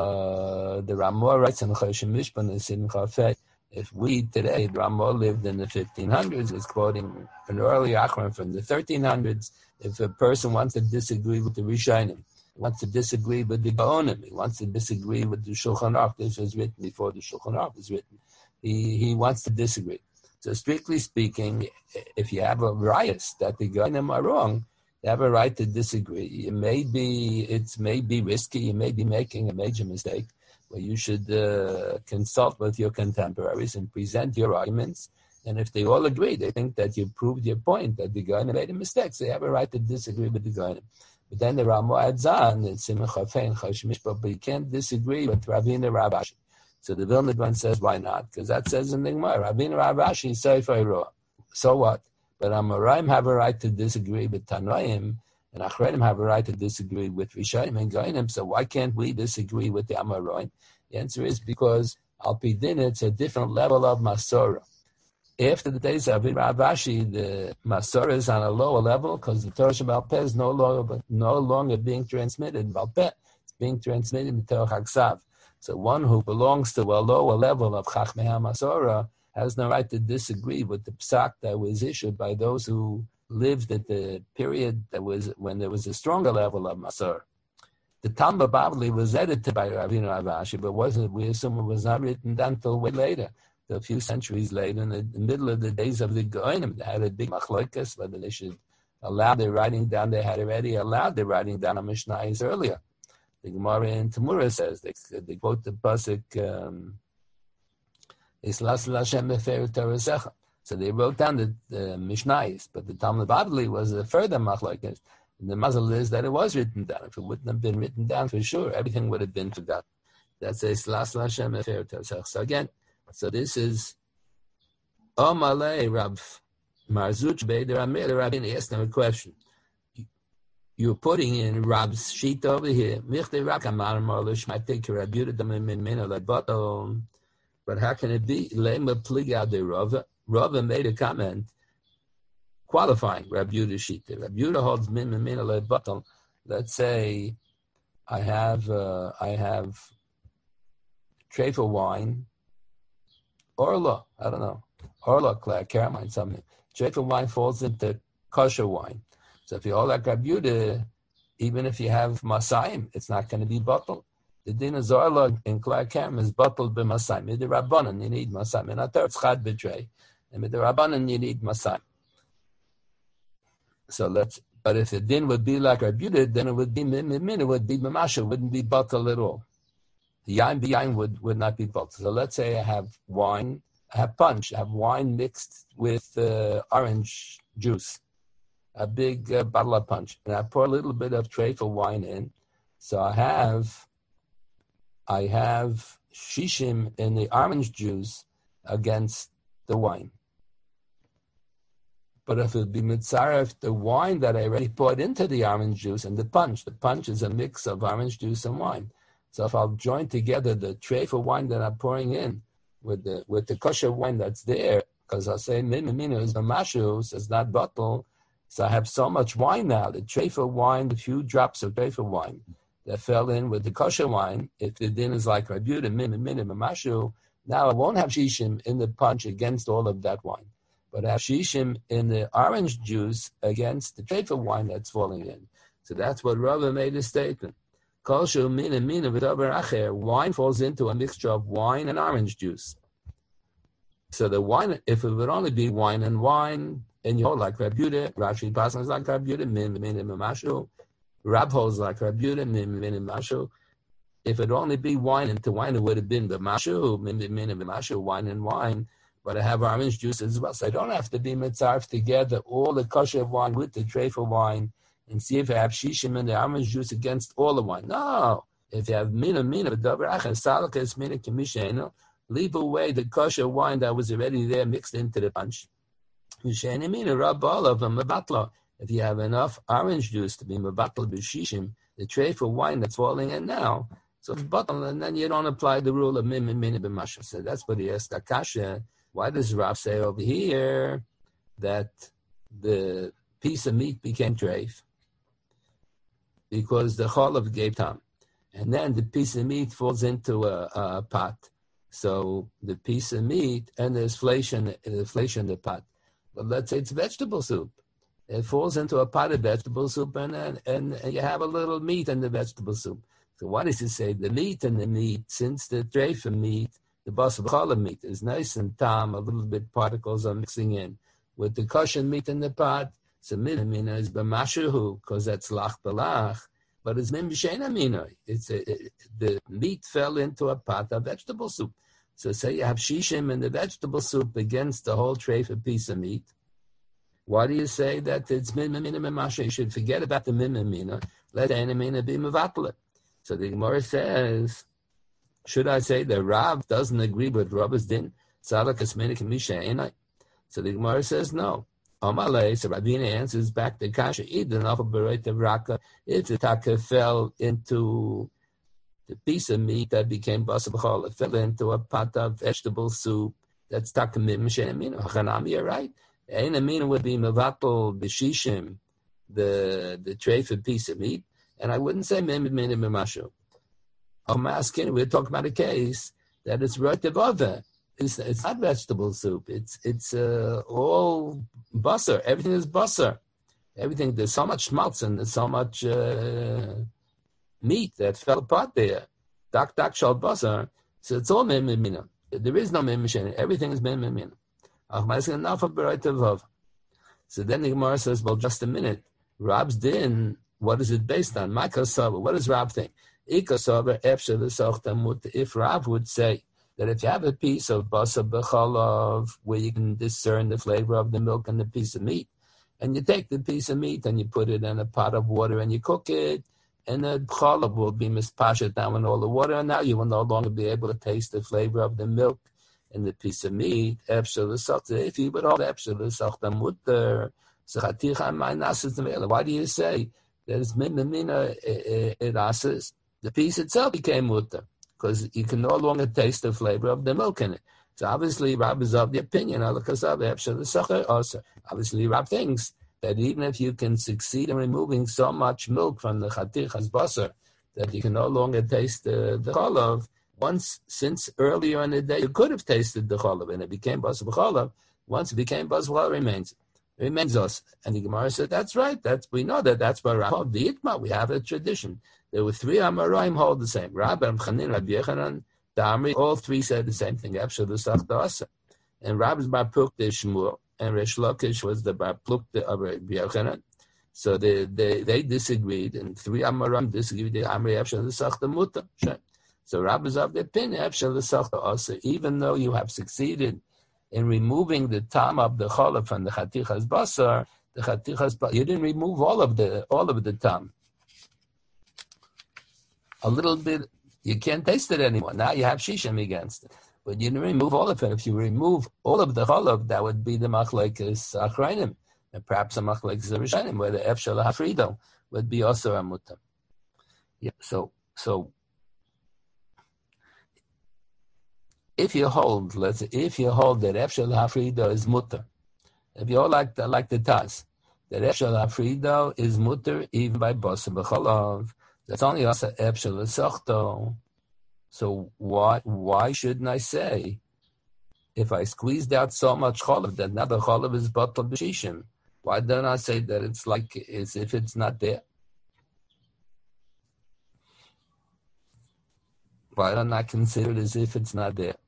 the Ramah writes in Choshen Mishpan and Simcha Fei. If we today, Ramah lived in the 1500s, is quoting an earlier Achron from the 1300s. If a person wants to disagree with the Rishonim, he wants to disagree with the Gaonim, he wants to disagree with the Shulchan Aruch, this was written before the Shulchan Aruch was written. He wants to disagree. So strictly speaking, if you have a riot that the Gaonim are wrong, you have a right to disagree. It may be risky. You may be making a major mistake, but you should consult with your contemporaries and present your arguments. And if they all agree, they think that you proved your point, that the guy made a mistake, so you have a right to disagree with the guy. But then the Ramah adds on, in Simcha Fei and Choshen Mishpat, but you can't disagree with Rabbeinu Rav Ashi. So the Vilna Gaon says, why not? Because that says in the Gemara, Rabbeinu Rav Ashi is Sefer Roah. So what? But Amoraim have a right to disagree with Tanoim, and Achronim have a right to disagree with Rishonim and Gaonim. So why can't we disagree with the Amoraim? The answer is because Al Pi Din, it's a different level of Masorah. After the days of Rav Ashi, the Masorah is on a lower level because the Torah Sheba'al Peh is no longer being transmitted in Ba'al Peh. It's being transmitted in Torah Aksav. So one who belongs to a lower level of Chachmei HaMasorah has no right to disagree with the psak that was issued by those who lived at the period that was when there was a stronger level of Masorah. The Talmud Bavli was edited by Rabbeinu Rav Ashi, but we assume it was not written down until way later, a few centuries later, in the middle of the days of the Goyim. They had a big machlokas whether they should allow their writing down. They had already allowed their writing down on Mishnayos earlier. The Gemara in Tamura says, they quote the pasuk, so they wrote down the Mishnayos, but the Talmud Bavli was a further machlokes. And the mazel is that it was written down. If it wouldn't have been written down for sure, everything would have been forgotten. That's a So again, so this is Omalei Rav Marzuch Beider Amir. The Rabbi asked them a question. You're putting in Rab's sheet over here. But how can it be? Rava made a comment qualifying Rabbi Yehuda's sheet. Rabbi Yehuda holds min lebatal. Let's say I have trefa wine, Orla, I don't know, Orla, caramine, something. Trefa wine falls into kosher wine. So if you hold like Rabbi Yehuda, even if you have masayim, it's not going to be bottled. The din of Zorla in Klai Karam is bottled by masayim. With the Rabbanan, you need masayim. And after it's chad betray. And with the Rabbanan, you need masayim. So but if the din would be like Rabbi Yehuda, then it would be it would be mamasha, it wouldn't be bottled at all. The yain would not be bottled. So let's say I have wine, I have punch, I have wine mixed with orange juice. A big bottle of punch, and I pour a little bit of trefa wine in. So I have shishim in the orange juice against the wine. But if it be mitzaref, the wine that I already poured into the orange juice and the punch is a mix of orange juice and wine. So if I'll join together the trefa wine that I'm pouring in with the kosher wine that's there, because I'll say mimimino is mamashu, so it's not bottle. So I have so much wine now. The trefa wine, the few drops of trefa wine that fell in with the kosher wine, if the din is like Rabbi Yehuda, minim, mashu, now I won't have shishim in the punch against all of that wine, but I have shishim in the orange juice against the trefa wine that's falling in. So that's what Rava made a statement. Kosher minim v'davar acher. Wine falls into a mixture of wine and orange juice. So the wine, if it would only be wine, and you hold like Rabbi Yehuda, Rashi passes like Rabbi Yehuda, minim mashu. Rab holds like Rabbi Yehuda, minim mashu. If it only be wine into wine, it would have been the mashu, minim mashu, wine and wine. But I have orange juice as well, so I don't have to be mitzaref together all the kosher wine with the trefa wine and see if I have shishim in the orange juice against all the wine. No, if you have mina v'davar acher salakas mina k'mishena, leave away the kosher wine that was already there mixed into the punch. If you have enough orange juice to be mevatl b'shishim, the trefa wine that's falling in now, so it's bottle, and then you don't apply the rule of min b'masha. So that's what he asked Akasha. Why does Rav say over here that the piece of meat became treif? Because the cholav gave tam, and then the piece of meat falls into a pot. So the piece of meat and there's flesh in the pot. But let's say it's vegetable soup. It falls into a pot of vegetable soup, and you have a little meat in the vegetable soup. So why does he say the meat and the meat? Since the treif meat, the basar b'challah meat is nice and tam, a little bit particles are mixing in with the kosher meat in the pot. So mina is b'mashahu because that's lach b'lach, but it's min b'sheina mina. The meat fell into a pot of vegetable soup. So say you have shishim in the vegetable soup against the whole tray for piece of meat. Why do you say that it's min masha? You should forget about the min mina. Let the mina be mevatla. So the Gemara says, should I say that Rav doesn't agree with Rabba's din? Salakas minik misha enai. So the Gemara says no. Amalei. So Rabbeinu answers back to kasha idan off of bereit of raka. If the taka fell into the piece of meat that became basar b'challah, it fell into a pot of vegetable soup, that's taka misha amina. Chanami, you're right. Ein amina would be mevatel b'shishim, the tray for piece of meat, and I wouldn't say min b'mashu. I'm asking, we're talking about a case that it's rotev over. It's not vegetable soup. It's all basar. Everything is basar. Everything, there's so much schmaltz and there's so much meat that fell apart there. Dak shal basar. So it's all min mina. There is no min mishen. Everything is min mina. Enough of b'roitev. So then the Gemara says, well, just a minute. Rab's din, what is it based on? What does Rab think? If Rav would say that if you have a piece of basar b'chalav where you can discern the flavor of the milk and the piece of meat, and you take the piece of meat and you put it in a pot of water and you cook it, and the chalav will be mispashed down in all the water, and now you will no longer be able to taste the flavor of the milk and the piece of meat. If you would hold why do you say that it's mina it asses? The piece itself became mutter because you can no longer taste the flavor of the milk in it. So obviously, Rab is of the opinion. Obviously, Rab thinks that even if you can succeed in removing so much milk from the chatichas basar that you can no longer taste the chalav, since earlier in the day you could have tasted the chalav and it became basar b'chalav, once it became basar b'chalav, remains us. And the Gemara said, that's right. We know that's why Rab the Itma. We have a tradition. There were three Amoraim hold the same. Rab, Chanin, Rabbi Yechanan, Damri, all three said the same thing. And Rab's bar pluk the Shmuel, and Resh Lakish was the bar pluk of Rabbi Yechanan. So they disagreed, and three Amoraim disagreed. The Amri Efshel the Muta. So Rab is of the opinion Efshel also, even though you have succeeded in removing the tam of the cholov from the chatichas basar, you didn't remove all of the tam. A little bit, you can't taste it anymore. Now you have shishim against it, but you didn't remove all of it. If you remove all of the cholov, that would be the machlekes achrayim, and perhaps a machlekes rishonim, where the efshel hafrido would be also a mutam. Yeah. So. If you hold that Efshel Hafrida is mutter, if you hold like the Taz, that Efshel Afrido is mutter even by Basa B'Chalav. That's only also Efshel Esochto. So why shouldn't I say, if I squeezed out so much Chalav that now the Chalav is Batal B'Shishim, why don't I say that it's like as if it's not there? Why don't I consider it as if it's not there?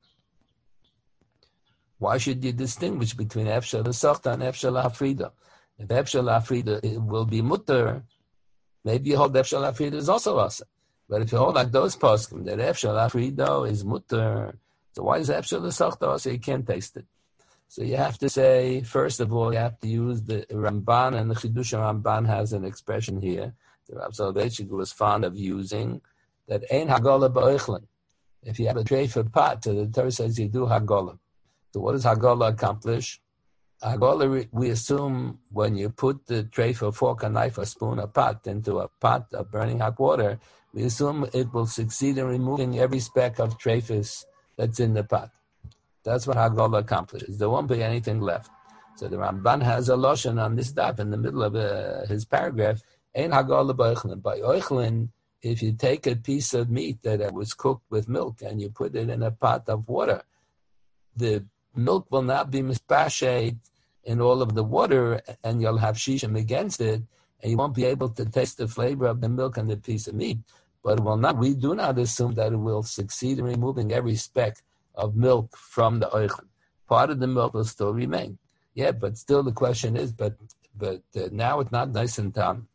Why should you distinguish between Efshel Esochto and Efshel Afrido? If Efshel Afrida will be mutter, maybe you hold Efshel Afrida is also awesome. But if you hold like those poskim, that Efshel Afrida is mutter, so why is Efshel Esochto so you can't taste it? So you have to say, first of all, you have to use the Ramban, and the Chidush Ramban has an expression here, the Rav Soloveitchik was fond of using, that Ein Hagola Ba'oichlin. If you have a tray for pot, so the Torah says you do Hagola. So what does Hagola accomplish? Hagola, we assume when you put the tray for fork, a knife, a spoon, a pot into a pot of burning hot water, we assume it will succeed in removing every speck of trephis that's in the pot. That's what Hagola accomplishes. There won't be anything left. So the Ramban has a lashon on this daf in the middle of his paragraph. Ein Hagola ba'oichlin. By oichlin, if you take a piece of meat that was cooked with milk and you put it in a pot of water, the milk will not be mispashed in all of the water, and you'll have shishim against it, and you won't be able to taste the flavor of the milk and the piece of meat. But it will not. We do not assume that it will succeed in removing every speck of milk from the oichlin. Part of the milk will still remain. Yeah, but still the question is, but now it's not nice and tam.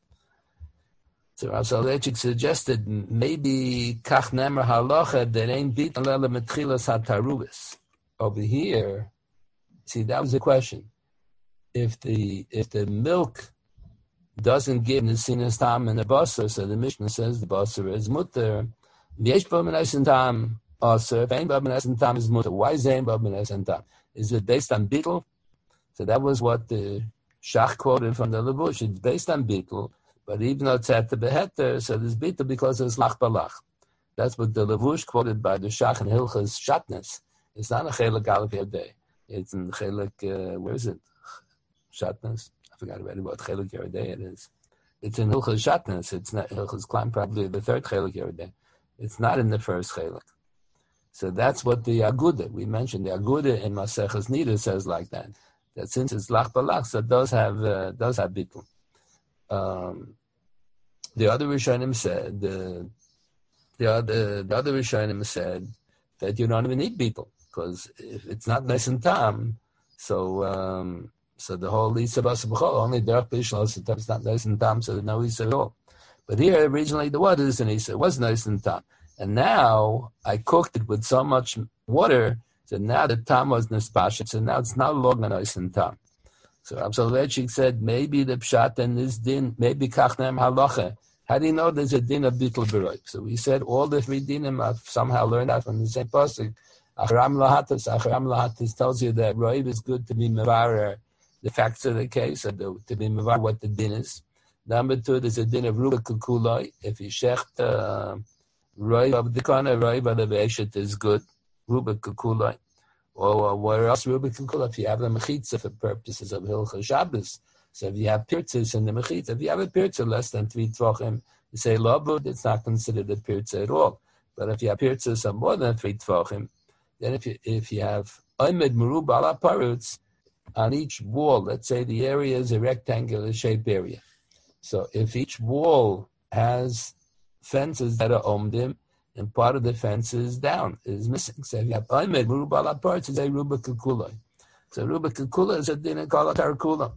So Rav Soloveitchik suggested maybe kach nemer halacha that ain't bit alele metchilas hatarubis. Over here, see, that was the question. If the milk doesn't give nesinas tam in the basar, so the Mishnah says the basar is mutter. Yesh ba b'nesin tam aser. If ain't ba b'nesin tam is mutter. Why is ain't ba b'nesin tam? Is it based on bittul? So that was what the Shach quoted from the Levush. It's based on bittul, but even though it's at the beheter, so there's bittul because it's lach balach. That's what the Levush quoted by the Shach and Hilchas Shatnez. It's not a chelik aleph yodei. It's in chelik, where is it? Shatnez. I forgot already what chelik yodei it is. It's in Hilchas Shatnez. It's not Hilchas Klein, probably the third chelik yodei. It's not in the first chelik. So that's what the Aguda, we mentioned, the Aguda in Maseches Nida says like that. That since it's lach balach, so it does have bittul. The other Rishonim said, the other Rishonim said that you don't even need bittul, because if it's not nice and tam, so the whole Lisa Basa B'chol, only derech b'ishal, so it's not nice and tam, so there's no Isa at all. But here, originally, there was an Isa, it was nice and tam. And now, I cooked it with so much water, so now the tam was nespashet, so now it's not longer nice and tam. So Rav Soloveitchik said, maybe the pshat and this din, maybe kachnem halacha. How do you know there's a din of bittul b'roib? So we said all the three dinim I've somehow learned out from the same pasuk. Acharam lahatas tells you that roib is good to be mevarer the facts of the case, or to be mevarer what the din is. Number two, there's a din of ruba kukuloi. If you shecht roib of the kana, roib of the ve'eshet is good. Ruba kukuloi. Or where else ruba kukuloi? If you have the mechitza for purposes of Hilchas Shabbos. So if you have pirtzas in the mechitza, if you have a pirtzah less than 3 tvachim, you say labud, it's not considered a pirtzah at all. But if you have pirtzas of more than 3 tvachim, then if you have oimed merub ala parutz on each wall, let's say the area is a rectangular shaped area. So if each wall has fences that are omdim, and part of the fence is down, is missing. So if you have oimed merub ala parutz, it's a ruba kukuloi. So ruba kukula is a din called tarakula.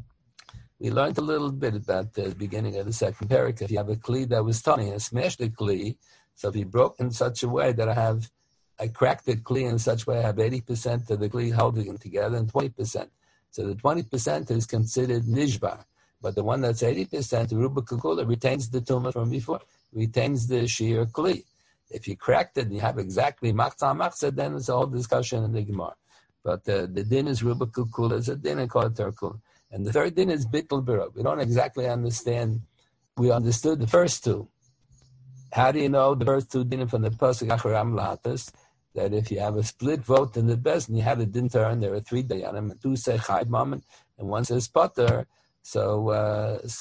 We learned a little bit about the beginning of the second parak. If you have a kli that was tiny, I smashed the kli. So if you broke in such a way that I cracked the kli in such a way I have 80% of the kli holding it together and 20%. So the 20% is considered nishbar. But the one that's 80%, the ruba kukula, retains the tumah from before, retains the sheer kli. If you cracked it and you have exactly machzah machzah, then it's a whole discussion in the Gemara. But the din is ruba kukula, it's a din and called tarakula. And the third din is bittul b'roib. We don't exactly understand. We understood the first two. How do you know the first two dinim from the pasuk acharam lahatas? That if you have a split vote in the best and you have a din turn, there are 3 dayanim, and 2 say chayv mammon, and 1 says potter. the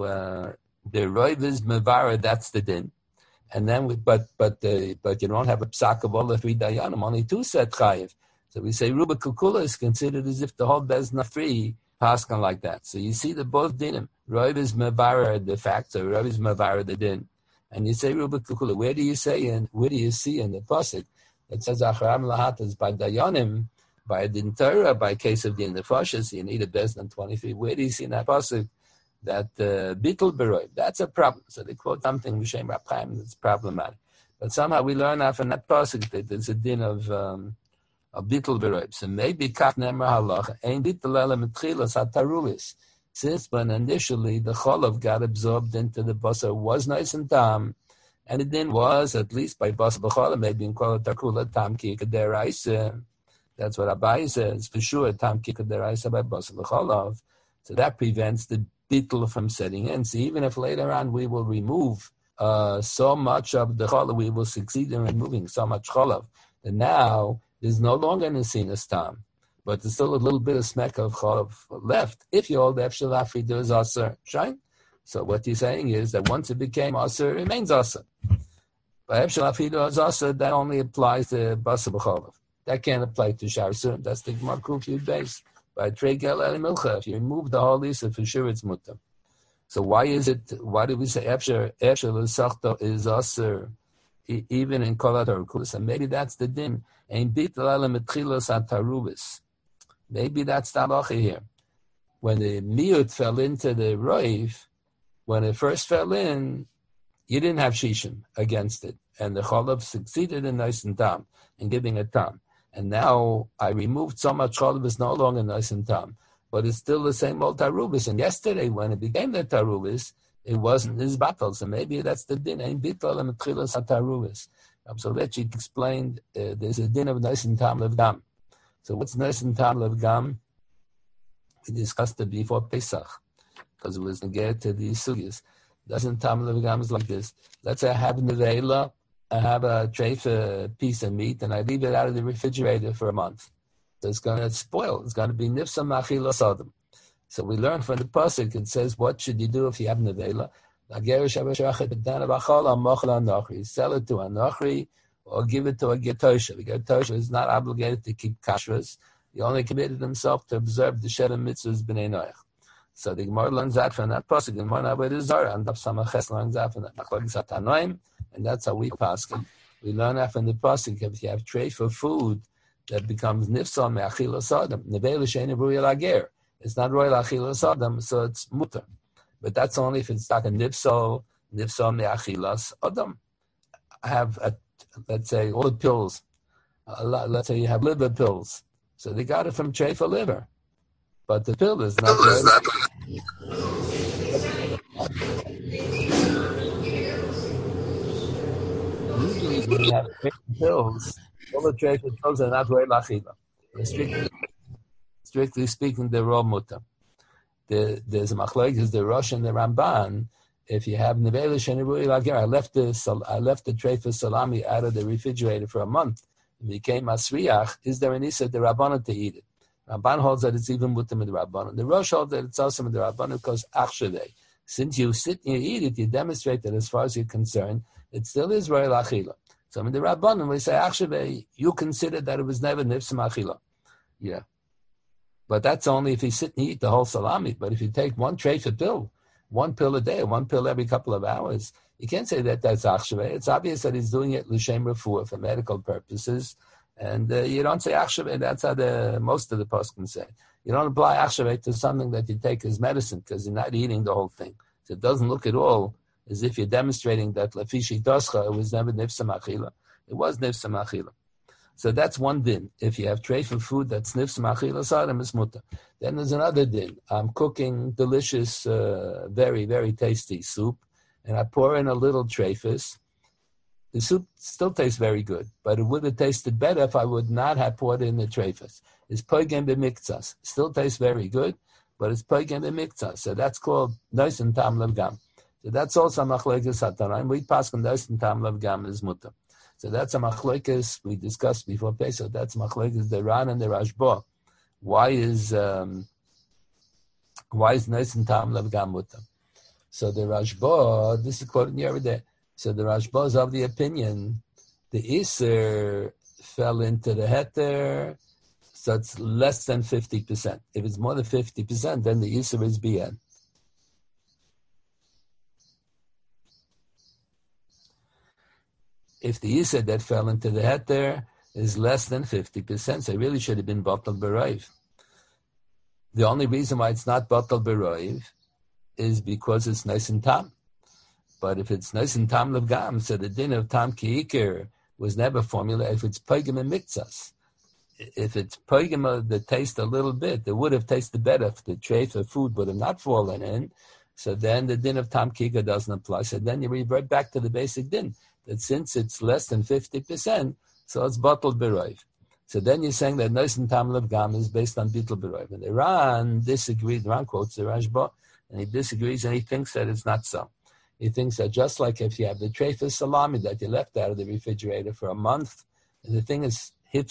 roiv is mevara. That's the din. And then, but you don't have a psak of all the three dayanim. Only two said chayiv. So we say ruba kukula is considered as if the whole bezna free paskan like that. So you see the both dinim. Roiv is mevara the fact. So roiv is mevara the din. And you say ruba kukula. Where do you see in the pasuk that says acharam lahatas by dayanim, by din Torah, by case of din nefashos, you need a bezna 23. Where do you see in that pasuk that bittul beroiv? That's a problem. So they quote something Mishem Rab Chaim that's problematic. But somehow we learn out from that pasuk that there's a din of bittul beroiv. So maybe kaf nemar halacha ein bittul ela mitchilas hatarulis. Since when initially the cholav got absorbed into the basar was nice and tam, and it then was at least by basar b'cholah, maybe in kol takula tam ki kaderaisa. That's what Abai says for sure. Tam ki kaderaisa by basar b'cholav. So that prevents the bittul from setting in. So even if later on we will remove so much of the cholav, we will succeed in removing so much cholav, that now there's no longer nesinus tam, but there's still a little bit of smek of cholav left. If you hold efshel afidu is aser, shine. So what you're saying is that once it became aser, it remains aser. But efshel afidu is aser, that only applies to basar b'cholav. That can't apply to shar surim. That's the Gemara Kufiyud base. By Tregel El Milcha, if you remove the whole lisa, for sure it's mutter. So why do we say Efsher L'Sachto is Aser, even in Kolat Arkulis? And maybe that's the din. Ein Bittul Ele Metchilos HaTarubis. Maybe that's the halacha here. When the miut fell into the roiv, when it first fell in, you didn't have shishim against it. And the cholav succeeded in nice and tam, in giving a tam. And now I removed so much cholav, it's no longer nice and tam, but it's still the same old tarubis. And yesterday, when it became the tarubis, it wasn't his battle. So maybe that's the din. Ein bittul and metchilas hatarubis. So Lechi explained there's a din of nice and tam levgam. So what's nice and tam levgam? We discussed it before Pesach because it was negated to these sugyas. Doesn't tam levgam is like this? Let's say I have nevela. I have a tray for a piece of meat, and I leave it out of the refrigerator for a month. So it's going to spoil. It's going to be nifsa machila sodom. So we learn from the pasuk. It says, what should you do if you have nevela? Sell it to a nochri or give it to a getosha. The getosha is not obligated to keep kashrus. He only committed himself to observe the shed of mitzvahs b'nei noach. So the Gemara learns out from that pasuk. The Gemara Avodah Zarah and Daf Samaches learns out from that. And that's how we pasuk. We learn out from the pasuk. If you have tray for food that becomes nifsal me'achila sadam, nevela she'ein ruya lager. It's not royal achila sadam, so it's mutter. But that's only if it's like a nifsal me'achilas adam. I have, let's say, all the pills. Let's say you have liver pills. So they got it from tray for liver. But the pill is not usually when you have pills, all the tray for pills are not royal achila. Strictly speaking, they're all mutter. There's a machlokes, the Rosh and the Ramban. If you have nevela shenibui lager, I left the tray for salami out of the refrigerator for a month. It became masriach. Is there an issa the Rabbanan to eat it? Ramban holds that it's even mutter with the Rabbanan. The Rosh holds that it's also with the Rabbanan because achshavei. Since you sit and you eat it, you demonstrate that as far as you're concerned, it still is royal achila. So in the Rabbanan, we say achshavei, you consider that it was never nifsim achila. Yeah. But that's only if you sit and eat the whole salami. But if you take one tray for pill, one pill a day, one pill every couple of hours, you can't say that that's achshavei. It's obvious that he's doing it l'shem refuah for medical purposes. And you don't say achshavei. That's how most of the poskim say. You don't apply achshavei to something that you take as medicine because you're not eating the whole thing. So it doesn't look at all as if you're demonstrating that lafishi toscha, it was never nifsam achila. It was nifsam achila. So that's one din. If you have tray for food that's nifsam achila sadam, it's mutter. Then there's another din. I'm cooking delicious, very, very tasty soup, and I pour in a little treifus. The soup still tastes very good, but it would have tasted better if I would not have poured in the treifus. It's poigem b'miktzas. Still tastes very good, but it's poigem b'miktzas. So that's called nois and tam levgam. So that's also machlokes hatanaim. We pass on nois and tam levgam is mutter. So that's a machlokes we discussed before Pesach. That's machlokes the Ran and the Rashba. Why is Why is Nois and Tam Lav Gam mutter? So the Rashba, this is quoted here every day. So the Rashba is of the opinion the Iser fell into the Heter, so it's less than 50%. If it's more than 50%, then the Iser is BN. If the Iser that fell into the Heter is less than 50%, so it really should have been Batal B'Roiv. The only reason why it's not Batal B'Roiv is because it's Nois and Tam. But if it's Nois and Tam Lav Gam, so the din of Tam Ki'ikir was never formulated. If it's Pogim and Miktsas, if it's Pogim that taste a little bit, it would have tasted better if the tray for food would have not fallen in. So then the din of Tam Ki'ikir doesn't apply. So then you revert back to the basic din, that since it's less than 50%, so it's Batal B'Roiv. So then you're saying that Nois and Tam Lav Gam is based on Batal B'Roiv. And Iran disagreed. Iran quotes the Rashba, and he disagrees, and he thinks that it's not so. He thinks that just like if you have the tray for salami that you left out of the refrigerator for a month, and the thing is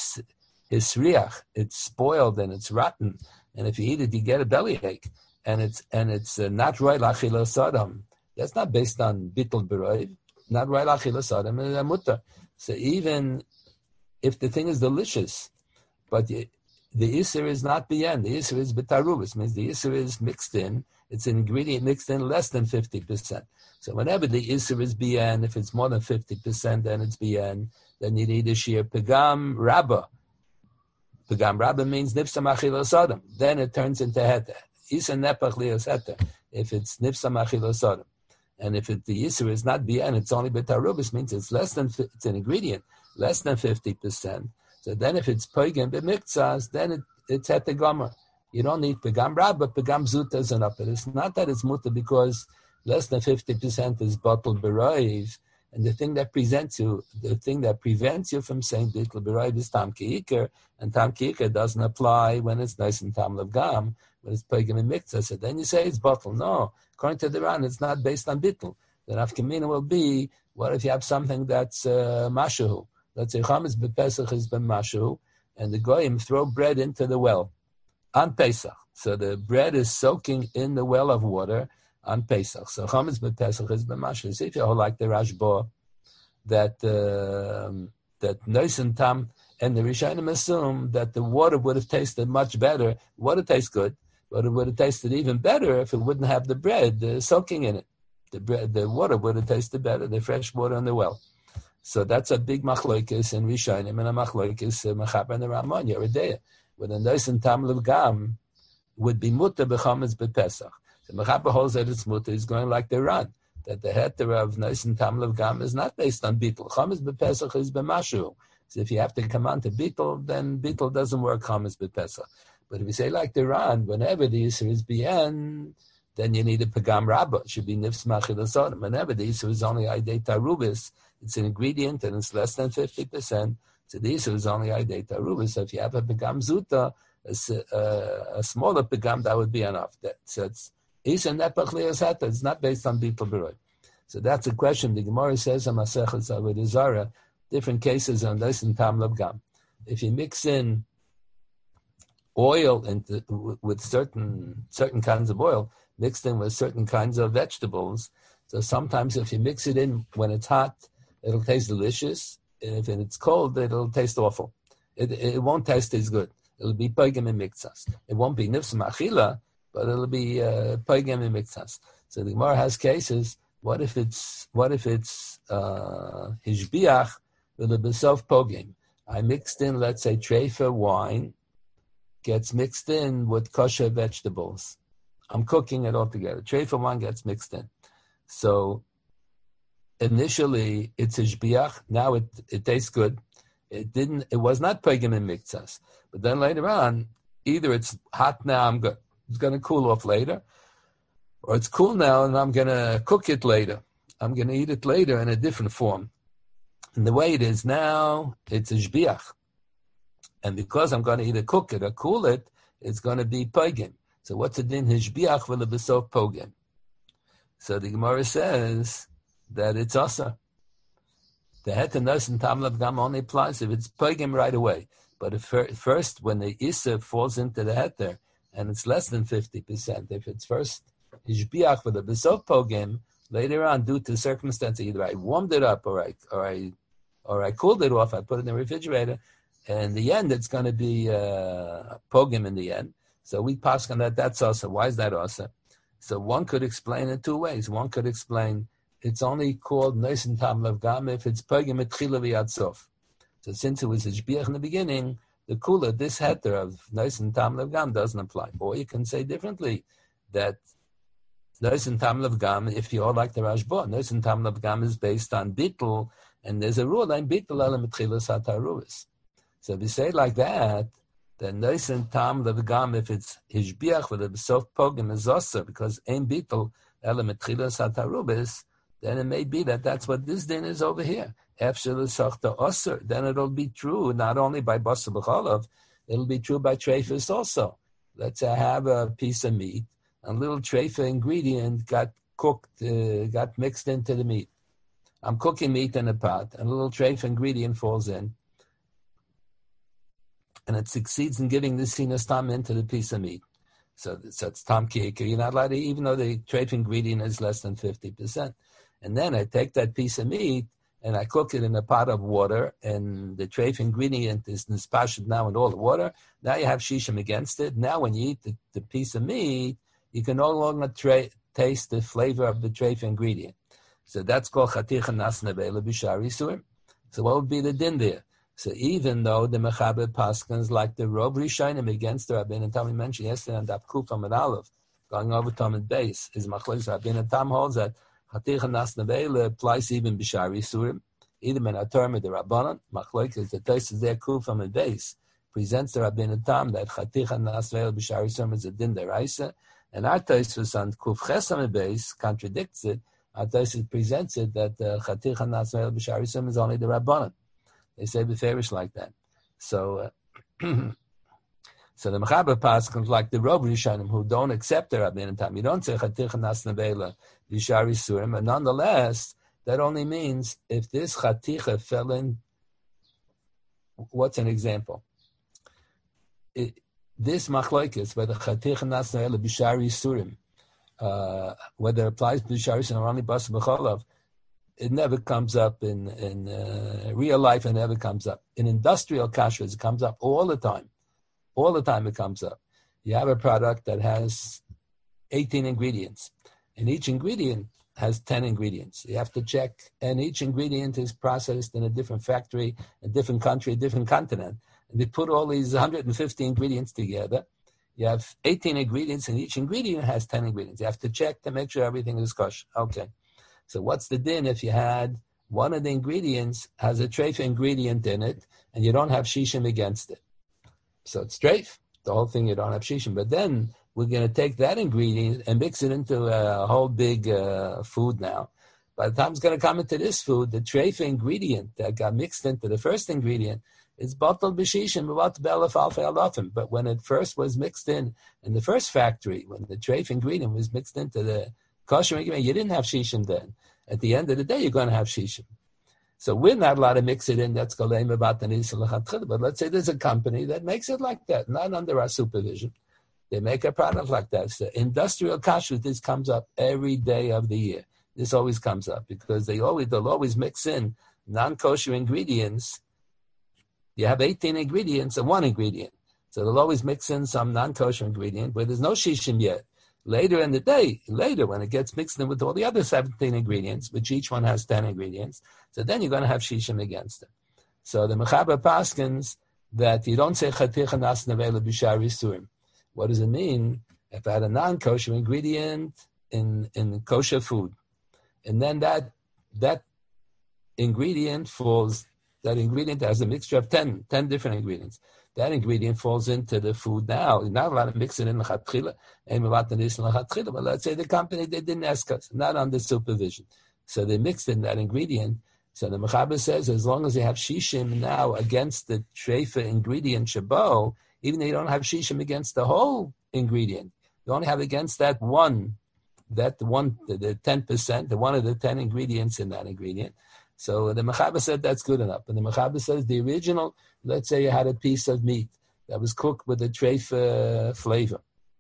hisriach, it's spoiled and it's rotten, and if you eat it, you get a bellyache, and it's not right l'achila sadam. That's not based on Batal B'Roiv, not right l'achila sadam and a mutter. So even if the thing is delicious, but the Isser is not beyond, the Isser is betarubis, means the Isser is mixed in, it's an ingredient mixed in less than 50%. So whenever the Isser is beyond, if it's more than 50%, then it's beyond, then you need a shear pegam rabba. Pegam rabba means nipsam achilos adam. Then it turns into heter. Isser nepach lios heter. If it's nipsam achilos adam. And if the Isser is not beyond, it's only betarubis, means it's less than, it's an ingredient, less than 50%. So then if it's pogim b'miktzas, then it's heter gomer. You don't need pegam rab, but pegam zuta is enough. But it's not that it's muta because less than 50% is Batal B'Roiv, and the thing that prevents you from saying Batal B'Roiv is Tam Ki'ikir, and Tam Ki'ikir doesn't apply when it's Nois and Tam Lav Gam, when it's pegam and miktzah. So then you say it's Batal. No, according to the Ran, it's not based on Batal. The nafkamina will be, what if you have something that's mashahu? Let's say Chametz b'Pesach has been mashahu, and the goyim throw bread into the well on Pesach. So the bread is soaking in the well of water on Pesach. So Chametz b'Pesach has been mashahu. So if you hold like the Rashba, that Nois and Tam and the Rishonim assume that the water would have tasted much better. Water tastes good, but it would have tasted even better if it wouldn't have the bread soaking in it. The water would have tasted better, the fresh water in the well. So that's a big machlokes in Rishonim and a machlokes Mechaber and the Ramon Yeridea. When a Nois and Tam Lav Gam would be mutter b'Chametz b'Pesach. The Mechaber holds that it's mutter is going like the Ran, that the heter of Nois and Tam Lav Gam is not based on Batal. Chametz b'Pesach is b'mashu. So if you have to come on to Batal, then Batal doesn't work Chametz b'Pesach. But if you say like the Ran, whenever the Yisur is b'yan, then you need a pegam rabba. It should be nifs machilas adam. Whenever the Yisur is only idei tarubis, it's an ingredient and it's less than 50%. So the Yisur is only idei tarubis. So if you have a pegam zuta, a smaller pegam, that would be enough. So it's Yisur nepach liasata. It's not based on Batal B'Roiv. So that's a question. The Gemara says on Masechet Avodah Zarah, different cases on this and Tam Lav Gam. If you mix in oil with certain kinds of oil, mixed in with certain kinds of vegetables, so sometimes if you mix it in when it's hot, it'll taste delicious. If it's cold, it'll taste awful. It won't taste as good. It'll be pogem and miktsas. It won't be nifs machila, but it'll be pogem and miktsas. So the Gemara has cases. What if it's hishbiach with a besof pogem? I mixed in, let's say, treifa wine gets mixed in with kosher vegetables. I'm cooking it all together. Treifa wine gets mixed in. So initially it's hishbiach. Now it tastes good. It was not pogem and miktsas. But then later on, either it's hot now, it's going to cool off later, or it's cool now and I'm going to cook it later. I'm going to eat it later in a different form. And the way it is now, it's a shbiach. And because I'm going to either cook it or cool it, it's going to be pogem. So what's it in hishbiach with a besof pogem? So the Gemara says that it's asa. The heter Nois and Tam Lav Gam only applies if it's pogem right away. But if first, when the Issa falls into the heter, and it's less than 50%. If it's first Hishbiach with a Besov Pogim, later on, due to circumstance, either I warmed it up or I cooled it off, I put it in the refrigerator, and in the end, it's going to be Pogim in the end. So we pass on that's also. Why is that also? So one could explain it two ways. One could explain it's only called Noisen Tam Lev Gam if it's Pogim Etchila V'Yad Sof. So since it was Hishbiach in the beginning, the Kula, this heter of Noisen Tam Lev Gam doesn't apply. Or you can say differently that Noisen Tam Lev Gam, if you all like the Rashba, Noisen Tam Lev Gam is based on Bittul, and there's a rule like Bittul Elam Etchilas HaTaruvis. So if you say it like that, then Noisen Tam Lev Gam, if it's Hishbiach with a Besof Pogim is Osir, because Ein Bittul Elam Etchilas HaTaruvis, then it may be that that's what this din is over here. Then it'll be true not only by Basar B'Chalav, it'll be true by Treifus also. Let's say I have a piece of meat, and a little Treifa ingredient got cooked, got mixed into the meat. I'm cooking meat in a pot, and a little Treifa ingredient falls in, and it succeeds in giving the sinus tam into the piece of meat. So it's tam ki'ikr. You're not allowed to, even though the Treifa ingredient is less than 50%. And then I take that piece of meat, and I cook it in a pot of water, and the treif ingredient is nispashed now in all the water. Now you have shishim against it. Now when you eat the piece of meat, you can no longer taste the flavor of the treif ingredient. So that's called chaticha nas nevela b'shar yisurim. So what would be the din there? So even though the mechaber paskins like the rob rishonim against the Rabbeinu and Tam we mentioned yesterday on Daf Kuf Amud Aleph, going over Talmud Beis, is machlokes Rabbeinu and Tam holds that Chaticha Nas Nevela applies even b'shar yisurim, either men atorm the Rabbanon. Machlokes is the Tos is there Kuf Amud Beis presents the Rabbeinu Tam that Chaticha Nas Nevela b'shar yisurim is a din deraisa, and our Tos on Kuf Ches Amud Beis contradicts it. Our Tos presents it that Chaticha Nas Nevela b'shar yisurim is only the Rabbanon. They say beferish like that. So, so the Mechaber Paschals like the Rob Rishonim who don't accept the Rabbeinu Tam. You don't say Chaticha Nas Nevela b'shar yisurim, and nonetheless, that only means if this Chaticha fell in. What's an example? This Machlokes, whether Chaticha Nas Nevela b'shar yisurim, whether it applies to b'shar yisurim or only Basar B'Chalav, it never comes up in real life. It never comes up in industrial kashrus. It comes up all the time. All the time it comes up. You have a product that has 18 ingredients, and each ingredient has 10 ingredients. You have to check, and each ingredient is processed in a different factory, a different country, a different continent. And they put all these 150 ingredients together. You have 18 ingredients, and each ingredient has 10 ingredients. You have to check to make sure everything is kosher. Okay. So what's the din if you had one of the ingredients has a treif ingredient in it, and you don't have shishim against it? So it's treif, the whole thing you don't have shishim. But then we're going to take that ingredient and mix it into a whole big food now. By the time it's going to come into this food, the treif ingredient that got mixed into the first ingredient is batal b'shishim, batal b'elef alfei alafim. But when it first was mixed in the first factory, when the treif ingredient was mixed into the kosher ingredient, you didn't have shishim then. At the end of the day, you're going to have shishim. So we're not allowed to mix it in. That's golem about the nisel lechatchila. But let's say there's a company that makes it like that, not under our supervision. They make a product like that. So industrial kashrut, this comes up every day of the year. This always comes up because they'll always mix in non-kosher ingredients. You have 18 ingredients and one ingredient. So they'll always mix in some non-kosher ingredient where there's no shishim yet. Later in the day, when it gets mixed in with all the other 17 ingredients, which each one has 10 ingredients, so then you're going to have shishim against it. So the Mechaber paskins that you don't say Chaticha Nas Nevela b'shar yisurim. What does it mean? If I had a non-kosher ingredient in kosher food, and then that ingredient has a mixture of 10 different ingredients. That ingredient falls into the food now. You're not allowed to mix it in l'chatchila. But let's say the company, they didn't ask us, not under supervision. So they mixed in that ingredient. So the Mechaber says, as long as you have shishim now against the treifa ingredient shabo, even though you don't have shishim against the whole ingredient, you only have against the 10%, the one of the 10 ingredients in that ingredient. So the Mechaber said that's good enough. And the Mechaber says the original, let's say you had a piece of meat that was cooked with a treif flavor.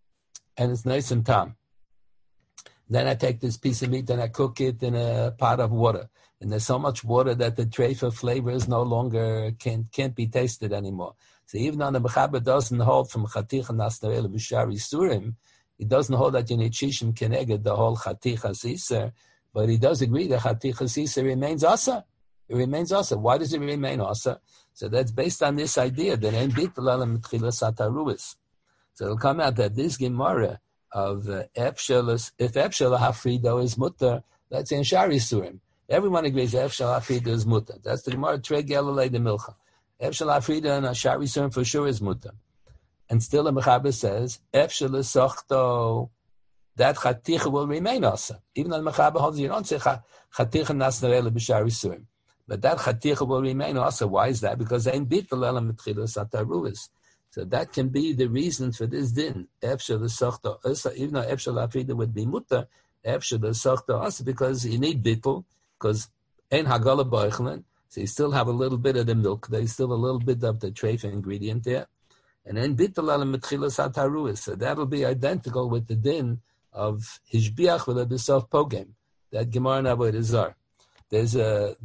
and it's nice and tam. Then I take this piece of meat and I cook it in a pot of water. And there's so much water that the treifa flavor is no longer, can't be tasted anymore. So even though the Mechaber doesn't hold from Chaticha Nasnarel B'Shar Yisurim, he doesn't hold that you need Shishim Keneged, the whole Chaticha Sisar, but he does agree that Chaticha Sisar remains Asa. It remains Asa. Why does it remain Asa? So that's based on this idea that Ein Bittul Elam Tchilas Hataruis. So it'll come out that this Gemara of if Efshel Hafrido is mutter, that's in Shar Yisurim. Everyone agrees Efshel Hafrido is mutter. That's the Gemara Treg Elalei de Milcha. Efshel Hafrido and Shar Yisurim for sure is mutter. And still the Mechaber says, Efshel Sochto, that Chaticha will remain Asa. Even though the Mechaber holds, you don't say Chaticha Nasnarele B'Shar Yisurim. But that Chaticha will remain Asa. Why is that? Because Ein Bittul Elam Tchilas Hataruis. So that can be the reason for this din. Efshel Sochto Asa, even though Efshel Hafrido would be mutter, Efshel Sochto Asa, because you need Bittul, because Ein Hagala B'Oichlin, so you still have a little bit of the milk. There's still a little bit of the treifa ingredient there. And then Bittul Elam Tchilas Hataruis. So that'll be identical with the din of Hishbiach V'Lebesof Pogem, that Gemara in Avodah Zarah. There's a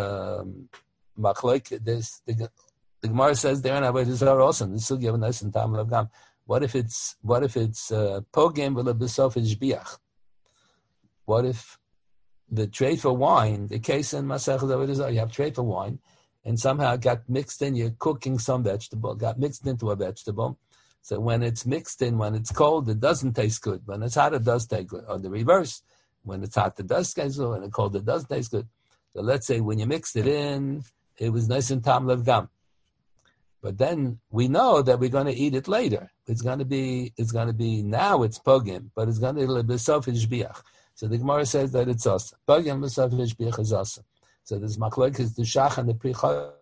machloek. The Gemara says there in Avodah Zarah also. This will give a nice and tam gam. What if it's pogem v'lebesof Hishbiach? What if the treifa wine, the case in Masechah Avodah Zarah, you have treifa wine, and somehow it got mixed in, you're cooking some vegetable, got mixed into a vegetable. So when it's mixed in, when it's cold, it doesn't taste good. When it's hot, it does taste good. Or the reverse. When it's hot, it does taste good. When it's cold, it does taste good. So let's say when you mixed it in, it was nice and tam lev gam. But then we know that we're going to eat it later. It's going to be now it's pogim, but it's going to be besof hishbiach. So the Gemara says that it's asa. Pogim besof hishbiach is asa. So there's machlok is the shach and the pricha.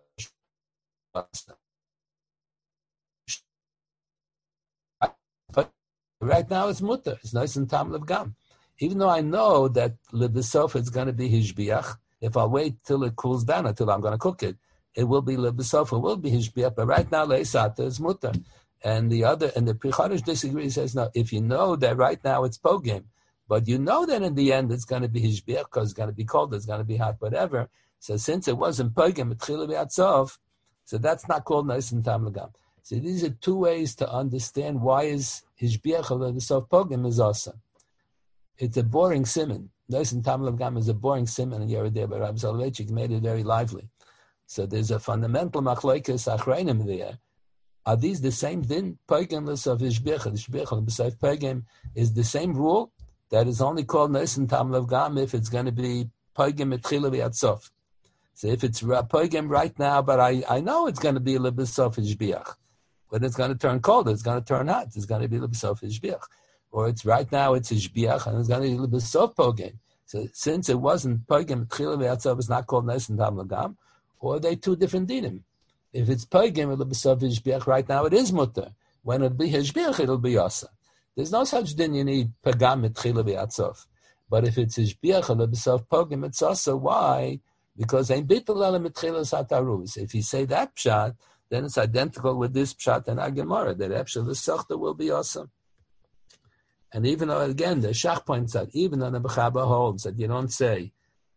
But right now it's mutter. It's nice and tam lev gam. Even though I know that lebesof it's going to be hishbiach, if I wait till it cools down, until I'm going to cook it, it will be lebesof, it will be hishbiach. But right now leisata is mutter. And the Pri Chadash disagrees. Says no. If you know that right now it's pogim, but you know that in the end it's going to be hishbiach because it's going to be cold, it's going to be hot, whatever. So since it wasn't pogim, tchila v'atzov, so that's not called nice and tam legam. So these are two ways to understand why is hishbiach or lebesof pogim is awesome. It's a boring simon. Nice and tam legam is a boring simon in Yerideh, but Rabbi Soloveitchik made it very lively. So there's a fundamental machlokes achreinim there. Are these the same din? Pogimless of hishbiach, hishbiach b'sof pogim is the same rule that is only called nice and tam legam if it's going to be pogim etchila v'atzof. So if it's pogim right now, but I know it's going to be a little bit sof hishbiach, but it's going to turn cold, it's going to turn hot, it's going to be a little bit sof hishbiach. Or it's right now it's hishbiach and it's going to be a little bit sof pogim. So since it wasn't pogim etchila v'atzof, it's not called nice and tam legam. Or are they two different dinim? If it's pogim, it'll be sof hishbiach. Right now it is mutter. When it'll be hishbiach, it'll be yasa. There's no such din you need pagam etchila v'atzof. But if it's hishbiach, it'll be sof pogim, it's also why? Because ein bittul elam etchilas hatarus. If you say that pshat, then it's identical with this pshat and Gemara that Efshel Sochta will be awesome. And even though, again, the Shach points out, even though the Mechaber holds that you don't say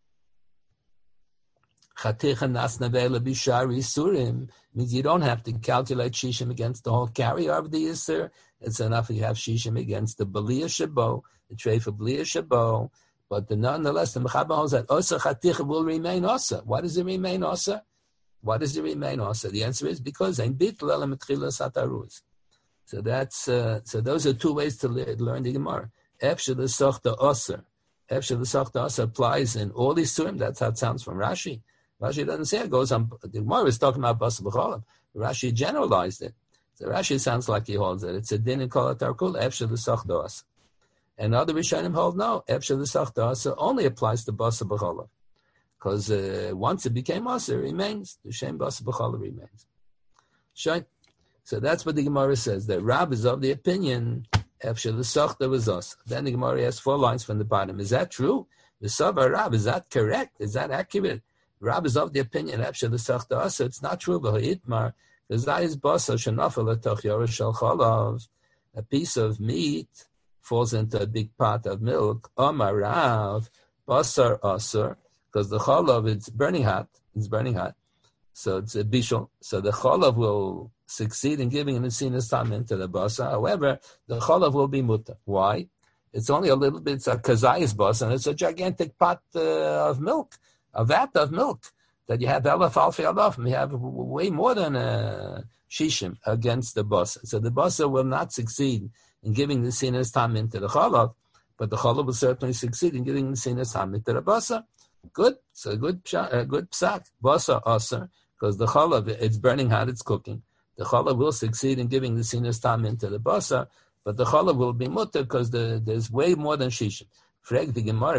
Chaticha Nasna Ve'ela B'Shar Yisurim, means you don't have to calculate Shishim against the whole carrier of the Yisur. It's enough if you have Shishim against the B'liya Shabo, the tray for B'liya Shabo. But nonetheless, the Mechaber holds that Osa Chaticha will remain Osa. Why does it remain Osa? Why does it remain Osa? The answer is because Ein Bittul Elam Etchilas Hatarus. So that's so those are two ways to learn the Gemara. Efshel Sochta Osa. Efshel Sochta Osa applies in all these Surim. That's how it sounds from Rashi. Rashi doesn't say it goes on. The Gemara is talking about Basa B'cholim. Rashi generalized it. So Rashi sounds like he holds it. It's a din in Kol HaTarkul, Efshel Sochta Osa. And other Rishonim hold no. Efshel Sochta Osa only applies to Basa B'cholim. Because once it became Asa, it remains. The Shem Basa B'cholim remains. Shine. So that's what the Gemara says. That Rab is of the opinion, Efshel Sochta was Asa. Then the Gemara has 4 lines from the bottom. Is that true? The Savar Rab, is that correct? Is that accurate? Rab is of the opinion, Efshel Sochta Asa. It's not true. V'ha'itmar, because that is Basa Shenafel Etoch Yoresh Shel Chalav. A piece of meat falls into a big pot of milk, Omar Rav, basar asur, because the chalav, it's burning hot, so it's a bishul, so the chalav will succeed in giving an sinas tam into the basar. However, the chalav will be mutter. Why? It's only a little bit, it's a kazayas basar, and it's a gigantic pot of milk, a vat of milk, that you have elef alfi alaf, you have way more than a shishim against the basar. So the basar will not succeed in giving the sinas tam into the chalav, but the chalav will certainly succeed in giving the sinas tam into the basar. Good, so good psak, basar asar, because the chalav, it's burning hot, it's cooking. The challah will succeed in giving the sinas tam into the basar, but the challah will be mutter because there's way more than shishim. Freg the Gemara,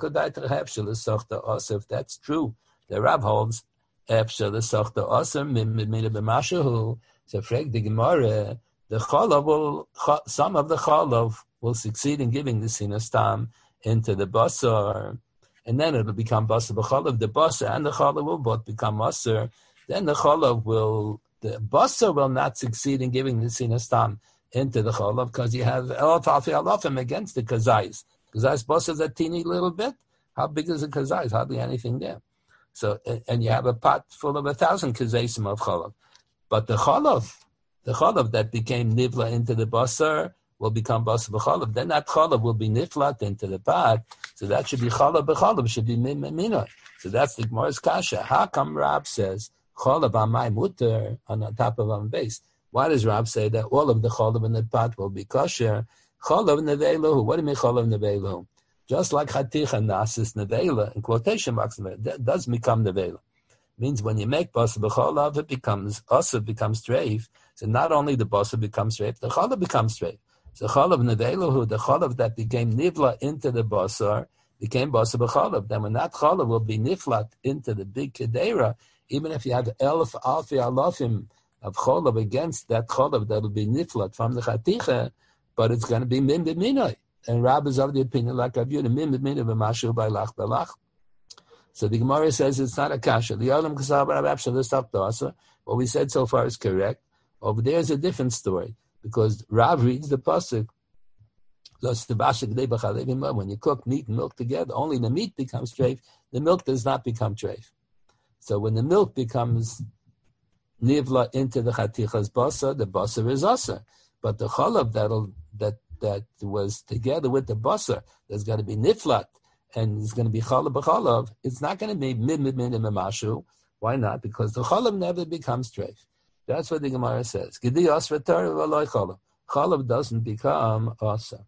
if that's true, the Rab holds efshel l'sochta asar mina b'mashahu. So freg the Gemara, the challah will, some of the challah will succeed in giving the sinas tam into the basar, and then it'll become basar b'chalav. The basar and the challah will both become asar. Then the basar will not succeed in giving the sinas tam into the chalav because you have elaf alfi alafim against the kazayis. Kazayis basar is a teeny little bit. How big is a kazayis? Hardly anything there. So, and you have a pot full of 1,000 kazaysim of chalav. But the chalav that became nivla into the basar will become basar b'chalav. Then that chalav will be niflat into the pot. So that should be chalav b'chalav, should be minor. So that's the Gemara's kasha. How come Rab says chalav amay mutter on the top of am base? Why does Rab say that all of the chalav in the pot will be kosher? Chalav neveilahu. What do you mean chalav neveilahu? Just like chaticha nasis nevela, in quotation marks, that does become nevela. Means when you make basar b'chalav, it becomes also becomes treif. So not only the basar becomes treif, the chalav becomes treif. So chalav neveilahu, the chalav that became nivla into the basar, became basar b'chalav. Then when that chalav will be niflat into the big kedera, even if you have elf alfi alafim of cholav against that cholav, that will be niflat from the chaticha, but it's going to be min b'minoi. And Rab is of the opinion like Rabbi Yehuda, min b'minoi b'mashu b'lach b'lach. So the Gemara says it's not a kasha. The Olam Kasav Rab Abshal L'Staptasa. What we said so far is correct. Over there is a different story because Rab reads the pasuk. When you cook meat and milk together, only the meat becomes treif. The milk does not become treif. So when the milk becomes nivla into the chatichas basar, the basar is asar. But the chalav that was together with the basar, there's going to be niflat, and it's going to be chalav b'chalav. It's not going to be mid-mashu. Why not? Because the chalav never becomes treif. That's what the Gemara says. Gedi asra Torah v'loy chalav. Chalav doesn't become asar.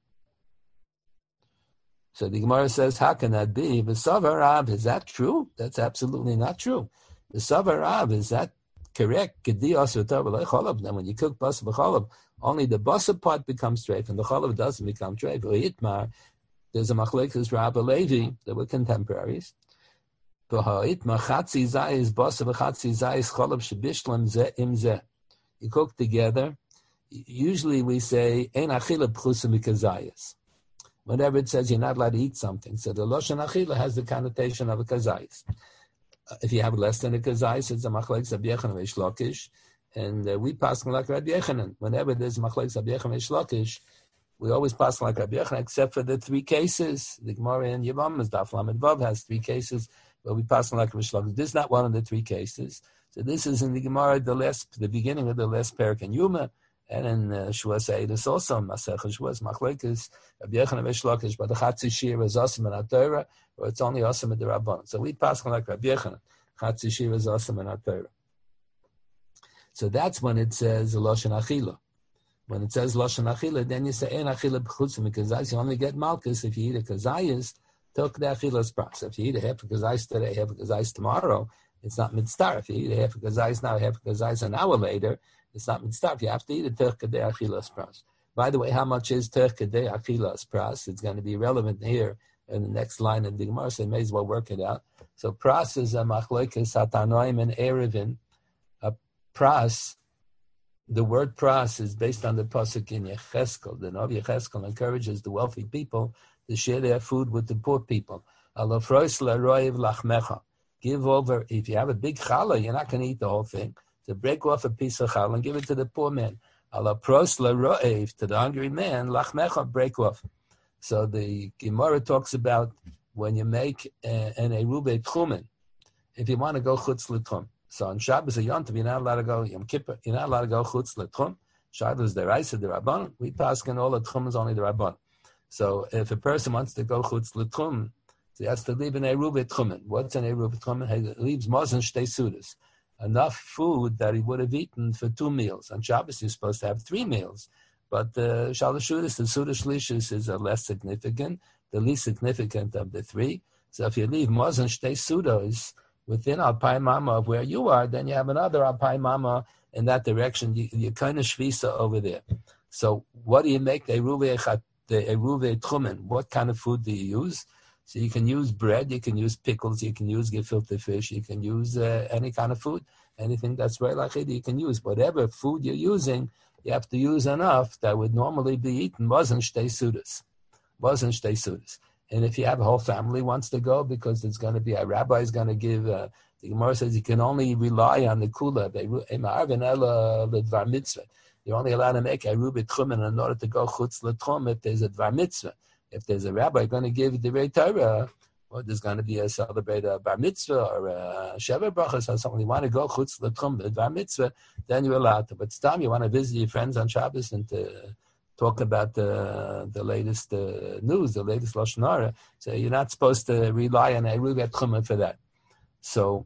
So the Gemara says, how can that be? V'savar Rav, is that true? That's absolutely not true. V'savar Rav, is that correct? Gedi asra Torah v'loy chalav. Then when you cook basar b'chalav, only the basar part becomes treif, and the chalav doesn't become treif. Itmar, there's a machlekes Rav Levi, they were contemporaries. Itmar chatzi zayis basar v'chatzi zayis chalav shebishlam zeh im zeh. You cook together. Usually we say ein achila pchusa mikazayis. Whenever it says you're not allowed to eat something, so the lashon achila has the connotation of a kazayis. If you have less than a kazayis, it's a machlekes Rabbi Yochanan Reish Lakish. And we pass like Rabbi Yochanan. Whenever there's machlekes Rabbi Yochanan Reish Lakish, we always pass like Rabbi Yochanan, except for the three cases. The Gemara in Yevamos, Daf Lamed Vav has three cases, but we pass like Reish Lakish. This is not one of the three cases. So this is in the Gemara, the beginning of the last parak in Yuma, and in Shuas Eidus also, Masech Shuas machlekes Rabbi Yochanan Reish Lakish, but the Chatzi Shir is awesome in Torah, or it's only awesome in the Rabban. So we pass like Rabbi Yochanan, Chatzi Shir is awesome in Torah. So that's when it says Lashon Achila. When it says Lashon Achila, then you say Ein Achila b'chutzim mikazayis. You only get malchus if you eat a kazayis, took the Achilas pras. If you eat a half a kazayis today, half a kazayis tomorrow, it's not mitzvah. If you eat a half a kazayis now, half a kazayis an hour later, it's not mitzvah. You have to eat a terch kadei Achilas pras. By the way, how much is terch kadei Achilas pras? It's going to be relevant here in the next line of the Gemara, so you may as well work it out. So pras is a machlokes Hatanoim and Erevin. Pras, the word pras is based on the pasuk in Yecheskel. The Novi Yecheskel encourages the wealthy people to share their food with the poor people. Give over, if you have a big challah, you're not going to eat the whole thing. So break off a piece of challah and give it to the poor man. Ala prosla ro'ev, to the hungry man, lachmecha, break off. So the Gemara talks about when you make an erube tchumen, if you want to go chutz l'tchum. So on Shabbos or Yom Tov, you're not allowed to go, Yom Kippur, you're not allowed to go chutz l'tchum. Shabbos the Raisa, the Rabban. We pass on all the tchum is only the Rabban. So if a person wants to go chutz l'tchum, so he has to leave an erube tchumen. What's an erube tchumen? He leaves mozen shtei sudas. Enough food that he would have eaten for 2 meals. On Shabbos, you're supposed to have 3 meals. But Shalosh Shudas, the Suda Shlishis is less significant, the least significant of the 3. So if you leave Mozen Shtei Sudas within Alpai Mama of where you are, then you have another Alpai Mama in that direction. You're kind of Shvisa over there. So what do you make the Eruve Tchumen? What kind of food do you use? So you can use bread, you can use pickles, you can use gefilte fish, you can use any kind of food, anything that's very likely you can use. Whatever food you're using, you have to use enough that would normally be eaten. Wasn't shtei sudas. And if you have a whole family wants to go because there's going to be a rabbi is going to give, the Gemara says you can only rely on the kula. You're only allowed to make a rubit chumen in order to go chutz l'tchum if there's a dvar mitzvah. If there's a rabbi going to give the Torah, or there's going to be a celebrate a bar mitzvah or a sheva brachas or something, you want to go chutz l'tchum bar mitzvah, then you're allowed to. But still, you want to visit your friends on Shabbos and to talk about the latest news, the latest lashon hara. So you're not supposed to rely on a ruvet chumen for that. So,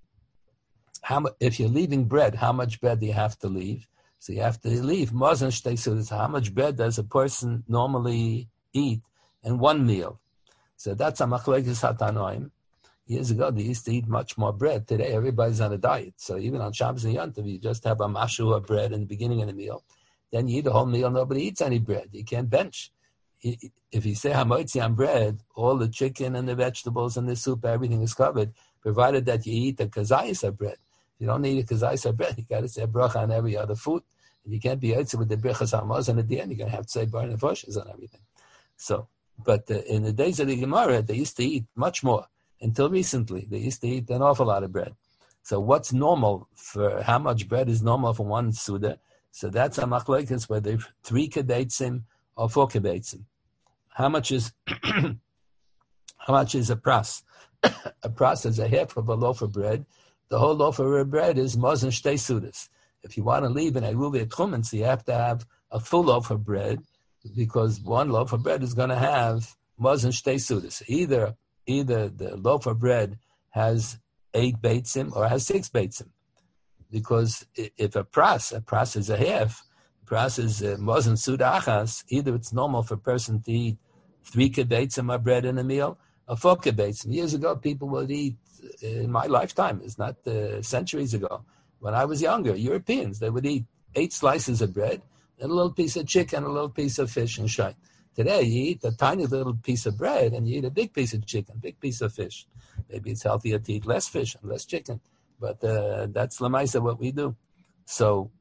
if you're leaving bread, how much bread do you have to leave? So you have to leave mozen shtei sudas. How much bread does a person normally eat in 1 meal? So that's a machlokes hatanoim. Years ago, they used to eat much more bread. Today, everybody's on a diet. So even on Shabbos and Yom Tov, you just have a mashu of bread in the beginning of the meal. Then you eat a whole meal, nobody eats any bread. You can't bench. If you say hamotzi on bread, all the chicken and the vegetables and the soup, everything is covered, provided that you eat a kazayis of bread. If you don't eat a kazayis of bread, you got to say bracha on every other food. And you can't be yotze with the brachas hamaz, and at the end, you're going to have to say bar nefoshes on everything. So, but in the days of the Gemara, they used to eat much more. Until recently, they used to eat an awful lot of bread. So what's normal for, how much bread is normal for one Suda? So that's a machlokes, whether 3 kebetzim or 4 kebetzim. How much is a pras? A pras is a half of a loaf of bread. The whole loaf of bread is mozen shtei sudas. If you want to leave an eruve tchumen, so you have to have a full loaf of bread, because 1 loaf of bread is going to have mozen shtei sudas. Either the loaf of bread has 8 beitzim or has 6 beitzim. Because if a pras is a half, pras is mozen suda achas, either it's normal for a person to eat 3 kebeitzim of bread in a meal, or 4 kebeitzim. Years ago, people would eat, in my lifetime, it's not centuries ago, when I was younger, Europeans, they would eat 8 slices of bread, and a little piece of chicken, a little piece of fish, and shite. Today, you eat a tiny little piece of bread, and you eat a big piece of chicken, big piece of fish. Maybe it's healthier to eat less fish and less chicken, but that's lemaisa what we do. So,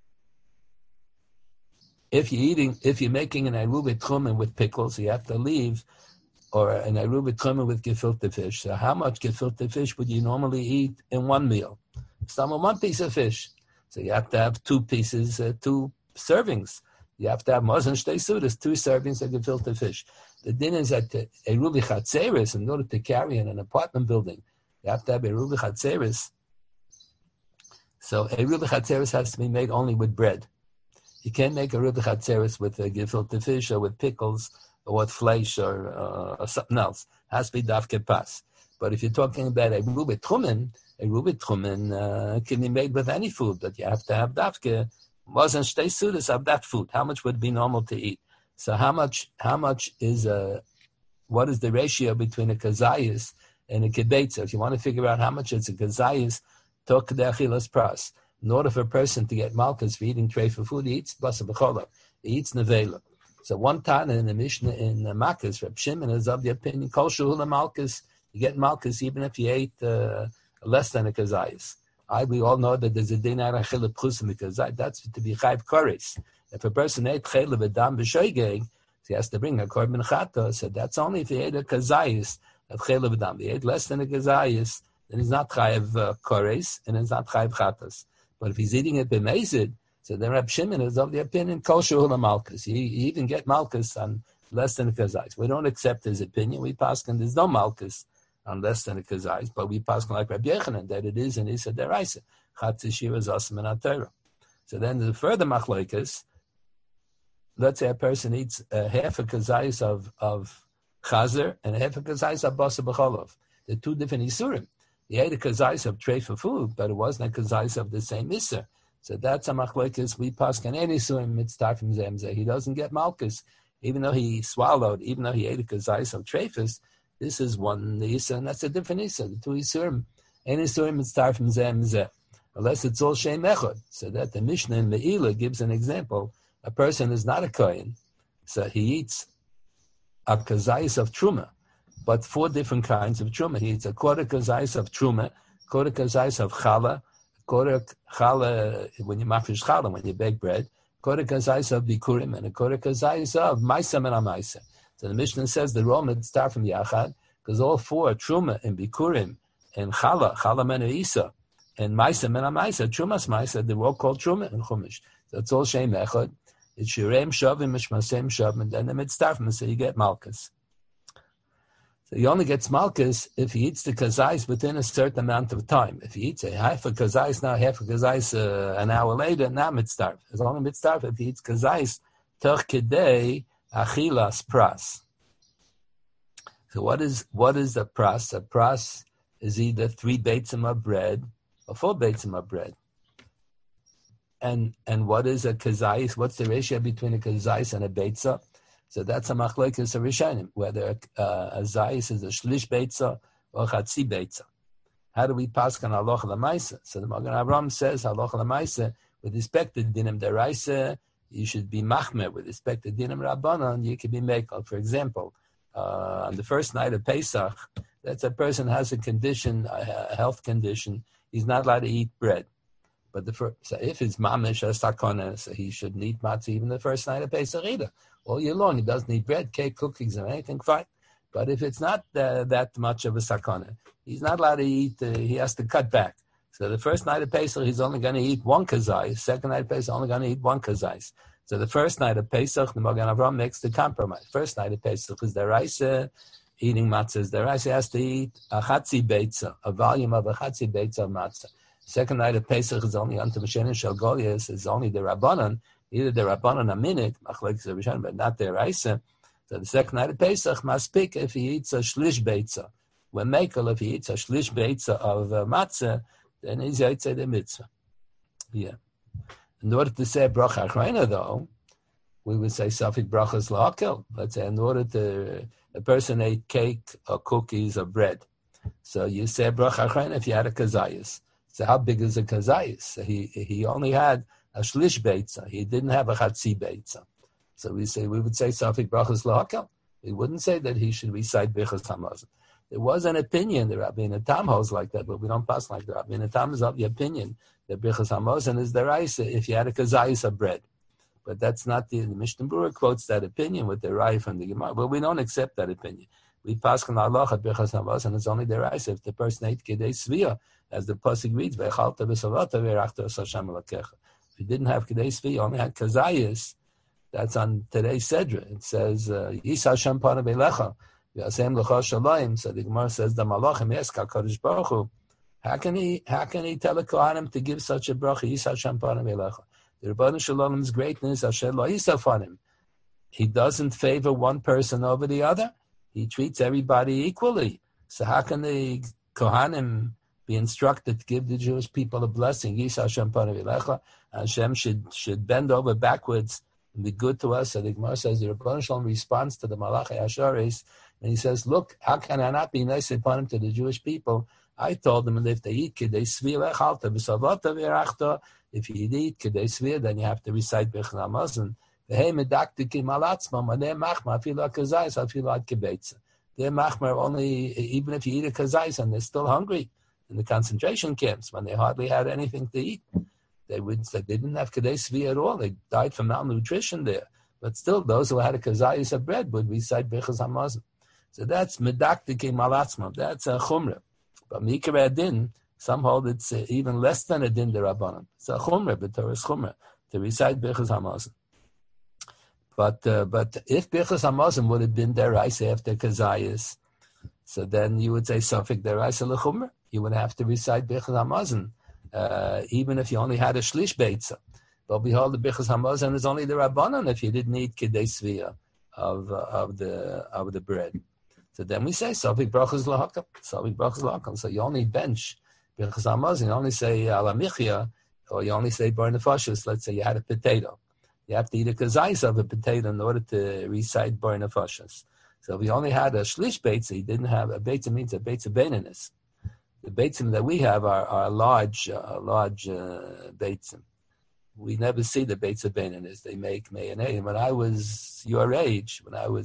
if you're making an eruve tchumen with pickles, you have to leave, or an eruve tchumen with gefilte fish. So, how much gefilte fish would you normally eat in 1 meal? Some 1 piece of fish. So you have to have 2 pieces, 2 servings. You have to have mozen shtei sudas, 2 servings of gefilte fish. The din is that eruve chatzeres, in order to carry in an apartment building, you have to have eruve chatzeres. So eruve chatzeres has to be made only with bread. You can't make eruve chatzeres with gefilte fish or with pickles or with flesh or something else. It has to be dafke pas. But if you're talking about eruve tchumen can be made with any food, but you have to have dafke. Wasn't shtei sudas of that food? How much would be normal to eat? So how much is what is the ratio between a kazayis and a kibetza? If you want to figure out how much it's a kazayis, talk to the achilas pras. In order for a person to get malchus for eating treifa food, he eats basa b'chola, he eats nevela. So one time in the Mishnah in Makkas, Reb Shimon is of the opinion kol shehula malchus, you get malchus even if you ate less than a kazayis. We all know that there's a dinar achila pchusim because that's to be chayv koris. If a person ate chayla v'dam b'shoigeg, he has to bring a korban chata. So that's only if he ate a kazayis of chayla v'dam. If he ate less than a kazayis, then he's not chayv koris and he's not chayv chatas. But if he's eating it b'mezid, So then Reb Shimon is of the opinion, Kol Shehula Malkus. You even get Malkus on less than a Kazais. We don't accept his opinion. We pass on there's no Malkus on less than a Kazais, but we pass on like Reb Yechanan, that it is an Issa Deraisa. Chatzi Shiva is Osam and Atera. So then the further Machlokes, let's say a person eats half a Kazais of Chazer and half a Kazais of Basa B'cholov. They're two different Isurim. He ate a Kazais of tray for food, but it wasn't a Kazais of the same Issa. So that's a machlokes. We pass on any surim mitzvah from zemzeh. He doesn't get malchus, even though he swallowed, even though he ate a kazais of treifus. This is one issa, and that's a different issa. The two isurim, any surim mitzvah from zemzeh, unless it's all shem echad. So that the Mishnah in Me'ilah gives an example. A person is not a kohen, so he eats a kazais of truma, but 4 different kinds of truma. He eats a quarter kazais of truma, quarter kazais of challah, quarter challah when you mafresh challah, when you bake bread, quarter kazais of bikurim, and a quarter kazais of maisa and amaisa. So the Mishnah says the Roman start from Yachad, because all 4, truma and bikurim and challah menu isa, and maisa and amaisa, trumas maisa, they're all called truma and chumash. So it's all shem echad. It's shirem shavim, mishmasem shavim, and then the mitzvah, so you get malchus. So he only gets malchus if he eats the kazais within a certain amount of time. If he eats a half a kazais now, half a kazais an hour later, now mitzvah. It's only mitzvah if he eats kazais toch kedei achilas pras. So what is the pras? A pras is either 3 beitzim of bread or 4 beitzim of bread. And what is a kazais? What's the ratio between a kazais and a beitzah? So that's a machlokes of Rishonim, whether a zayis is a shlish beitza or chatzi beitza. How do we pass on halacha l'maisa? So the Magen Avraham says halacha l'maisa with respect to dinim deraisa, you should be machmer. With respect to dinim rabbanon, you can be mekel. For example, on the first night of Pesach, that's a person has a condition, a health condition. He's not allowed to eat bread. But so if it's mamish or sakona, so he shouldn't eat matzah even the first night of Pesach either. All year long, he doesn't eat bread, cake, cookies, and anything, fine. But if it's not that much of a sakona, he's not allowed to eat, he has to cut back. So the first night of Pesach, he's only going to eat 1 kazai. Second night of Pesach, only going to eat 1 kazai. So the first night of Pesach, the Magen Avraham makes the compromise. First night of Pesach is deraisa, eating matzah is deraisa. He has to eat a chatzi beitza, a volume of a chatzi beitza of matzah. Second night of Pesach is only unto Mashen Shel Goliath, is only the Rabbanon, either the Rabbanon a minute, but not the Raisa. So the second night of Pesach must speak if he eats a shlish beitza. When Mekel, if he eats a shlish beitza of matzah, then he's yaitze the mitzvah. Yeah. In order to say bracha achrayna, though, we would say safik brachas la'akel. Let's say in order to, a person ate cake or cookies or bread. So you say bracha achrayna if you had a kazayas. So how big is a kazayis? He only had a shlish beitza. He didn't have a chatzi beitza. So we would say safik brachas la'akel. We wouldn't say that he should recite Birchas Hamazon. There was an opinion, the Rabbeinu Tam holds like that, but we don't pass like that. Rabbeinu Tam is of the opinion that Birchas Hamazon is the Raisa if you had a kazayis of bread. But that's not the Mishnah Berurah quotes that opinion with the Rai from the Gemara. But we don't accept that opinion. We pass on Allah at Birchas Hamazon, it's only the Raisa if the person ate Kedei Sviyah, as the pasuk reads, Ve'chalta v'savata ve'rachta Hashem Elokecha. If you didn't have Kedei Sviyah, only had kazayis, that's on today's Sedra. It says, Yis Hashem Pana Beilecha, Yasem L'cha Shalayim. So the Gemara says, the Malachim ask HaKadosh Baruch Hu, how can he tell a Kohanim to give such a bracha? Yis Hashem Pana Beilecha. The Rebbeinu Shalom's greatness, Hashem Lo Yisaf on him. He doesn't favor one person over the other. He treats everybody equally. So how can the Kohanim be instructed to give the Jewish people a blessing? Yis Hashem Pana Beilecha. Hashem should bend over backwards and be good to us. So the Gemara says the Rebbeinu Shalom responds to the Malachi Asharis, and he says, look, how can I not be nice upon him to the Jewish people? I told them, if they eat Kedei Sviyah lechalta v'savata v'rachta, if you eat Kedei Sviyah, then you have to recite Birchas Hamazon. V'hei medaktikim al atzmam, and they're machmar, afilu ha-kazayis, afilu ha-kebeitza. They're machmar only, even if you eat a kazayis, and they're still hungry in the concentration camps, when they hardly had anything to eat. They didn't have Kedei Sviyah at all. They died from malnutrition there. But still, those who had a kazayis of bread would recite Birchas Hamazon. So that's medaktikim al atzmam. That's a chumrah. But Mikra Din, some hold it's even less than a din derabbanan. It's a chumrah, but Torah is chumrah to recite Birchas Hamazon. But if Birchas Hamazon would have been deraisa after Kazayas, so then you would say Safek deraisa l'chumra. You would have to recite Birchas Hamazon, even if you only had a shlish beitza. But behold, the Birchas Hamazon is only the Rabbanon if you didn't eat Kidei Svia of the bread. So then we say Safek brachas l'hakam, Safek brachas l'hakam. So you only bench Birchas Hamazon. You only say Ala Michya, or you only say Bar Nefashos. Let's say you had a potato. You have to eat a kazais of a potato in order to recite Bar Nefashos. So if we only had a shlish beitza, he didn't have a beitza means a beitza beinanis. The beitzim that we have are large beitzim. We never see the beitza beinanis. They make mayonnaise. When I was your age,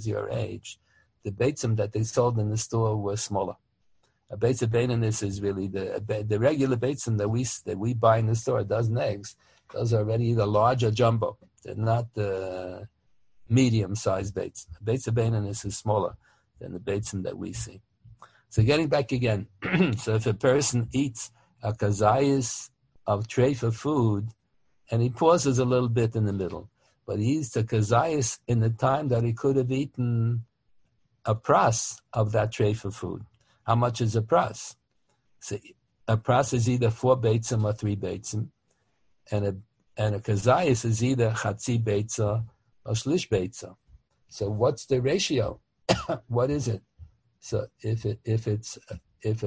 the beitzim that they sold in the store were smaller. A beitza beinanis is really the regular beitzim that we buy in the store, a dozen eggs. Those are already either large or jumbo. They're not the medium-sized beitz. The beitza beinanis is smaller than the beitzim that we see. So getting back again, so if a person eats a kazayis of treifa food, and he pauses a little bit in the middle, but he eats the kazayis in the time that he could have eaten a pras of that treifa food. How much is a pras? So a pras is either 4 beitzim or 3 beitzim, and a kazayis is either chatzi beitza or shlish beitza. So what's the ratio? What is it? So if it's a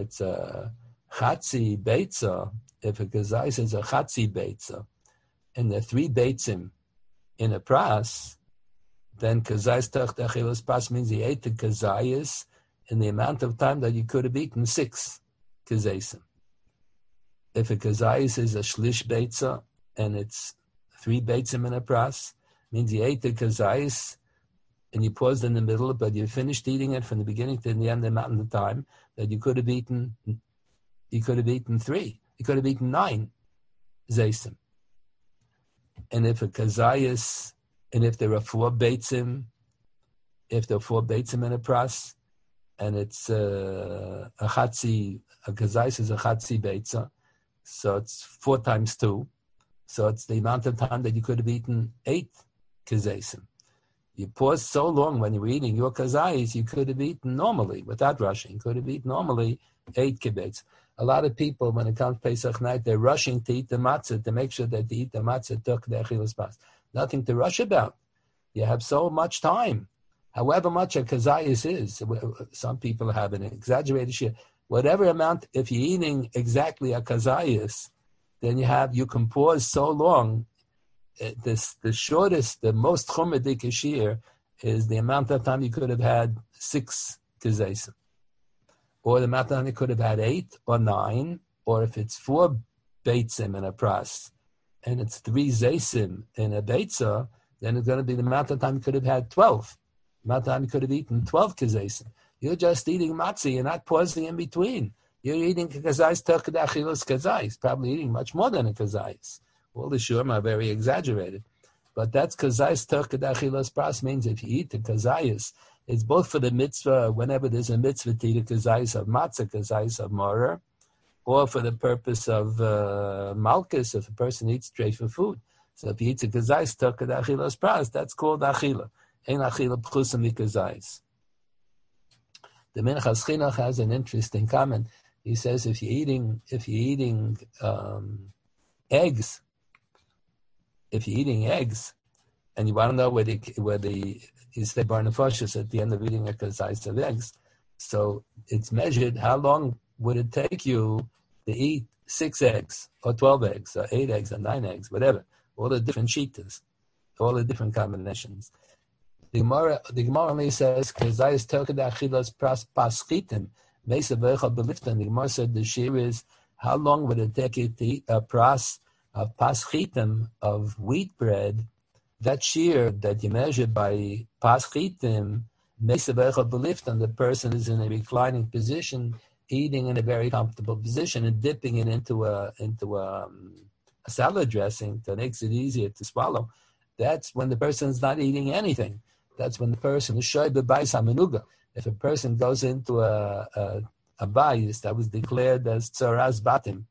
chatzi beitza, if a kazayis is a chatzi beitza, and the 3 beitzim in a pras, then kazayis tach achilas pras means he ate the kazayis in the amount of time that you could have eaten 6 kazaysim. If a kazayis is a shlish beitza and it's 3 beitzim in a pras, means you ate the kazayis and you paused in the middle, but you finished eating it from the beginning to the end, the amount of time that you could have eaten 3. You could have eaten 9 zaysim. And if a kazayis, and if there are 4 beitzim, in a pras, and it's a kazayis is a chatzi beitza, so it's 4 times 2, so it's the amount of time that you could have eaten 8 kazaysim. You paused so long when you were eating your kazayis, you could have eaten normally, without rushing, could have eaten normally 8 kibbutz. A lot of people, when it comes Pesach night, they're rushing to eat the matzah to make sure that they eat the matzah took the achilas pas. Nothing to rush about. You have so much time. However much a kazayis is, some people have an exaggerated share. Whatever amount, if you're eating exactly a kazayis, then you can pause so long. The shortest, the most chomedik shir is the amount of time you could have had 6 kazaysim. Or the amount of time you could have had 8 or 9, or if it's 4 beitzim in a pras, and it's 3 zaysim in a beitza, then it's going to be the amount of time you could have had 12. The amount of time you could have eaten 12 kazaysim. You're just eating matzah, you're not pausing in between. You're eating kazayis terked achilas kazayis, probably eating much more than a kazayis. All the shurim are very exaggerated. But that's kazayis terked achilas pras means if you eat the kazayis, it's both for the mitzvah, whenever there's a mitzvah to eat a kazayis of matzah, kazayis of morer, or for the purpose of malchus, if a person eats treifa food. So if he eats a kazayis terked achilas pras, that's called achila. Ein achila pchusa mikazayis. The Minchas Chinuch has an interesting comment. He says if you're eating eggs, and you want to know whether you say bar nefashos at the end of eating a kazayis of eggs, so it's measured how long would it take you to eat 6 eggs, or 12 eggs, or 8 eggs, or 9 eggs, whatever, all the different shitas, all the different combinations. The Gemara only says kazayis terked achilas pras paschitim meisa v'echad beliftan. The Gemara said the shear is how long would it take you to eat a pras of paschitim of wheat bread? That shear that you measure by paschitim meisa v'echad beliftan. The person is in a reclining position, eating in a very comfortable position, and dipping it into a salad dressing that makes it easier to swallow. That's when the person is not eating anything. That's when the person is shoy b'bayis hamenuga. If a person goes into a bayis that was declared as tzaras batim,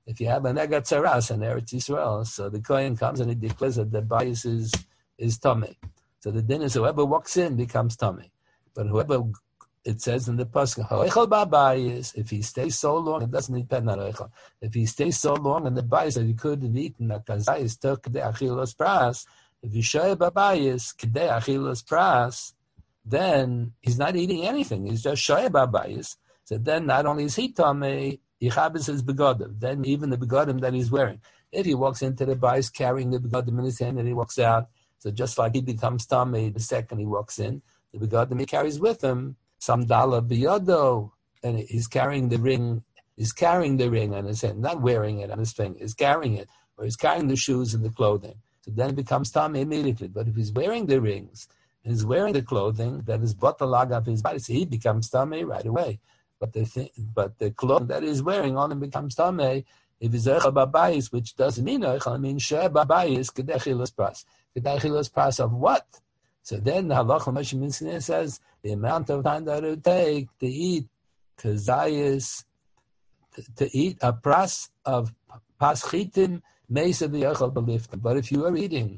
if you have an Egat Tzaras in Eretz Yisrael, so the Kohen comes and he declares that the bias is Tomei. So the din is whoever walks in becomes Tomei. But whoever, it says in the Pasuk, Ha'ochel ba'bayis, if he stays so long, it doesn't depend on Ha'ochel. If he stays so long in the bias that he couldn't eat in the Kazayis, Tok Kedei Achilas Pras, if you show ba'bayis, Kedei Achilas Pras, then he's not eating anything. He's just shoy ba'bayis. So then not only is he Tomei, Yichabes his begodim. Then even the begodim that he's wearing. If he walks into the bias carrying the begodim in his hand and he walks out, so just like he becomes Tomei the second he walks in, the begodim he carries with him, some dollar biyodo, and he's carrying the ring. He's carrying the ring on his hand, not wearing it on his finger. He's carrying it, or he's carrying the shoes and the clothing. So then it becomes Tomei immediately. But if he's wearing the rings and he's wearing the clothing, that is batalag of his body, so he becomes Tomei right away. But the clothing that he's wearing only becomes Tomei if he's Eichel Babayis, which doesn't mean Eichel, it means Sheh Babayis, Kedei Achilas Pras. Kedei Achilas Pras of what? So then the Halacha Moshe Mitzvah says the amount of time that it would take to eat kazayis, to eat a pras of paschitim, mesa v'yochel beliftim. But if you're eating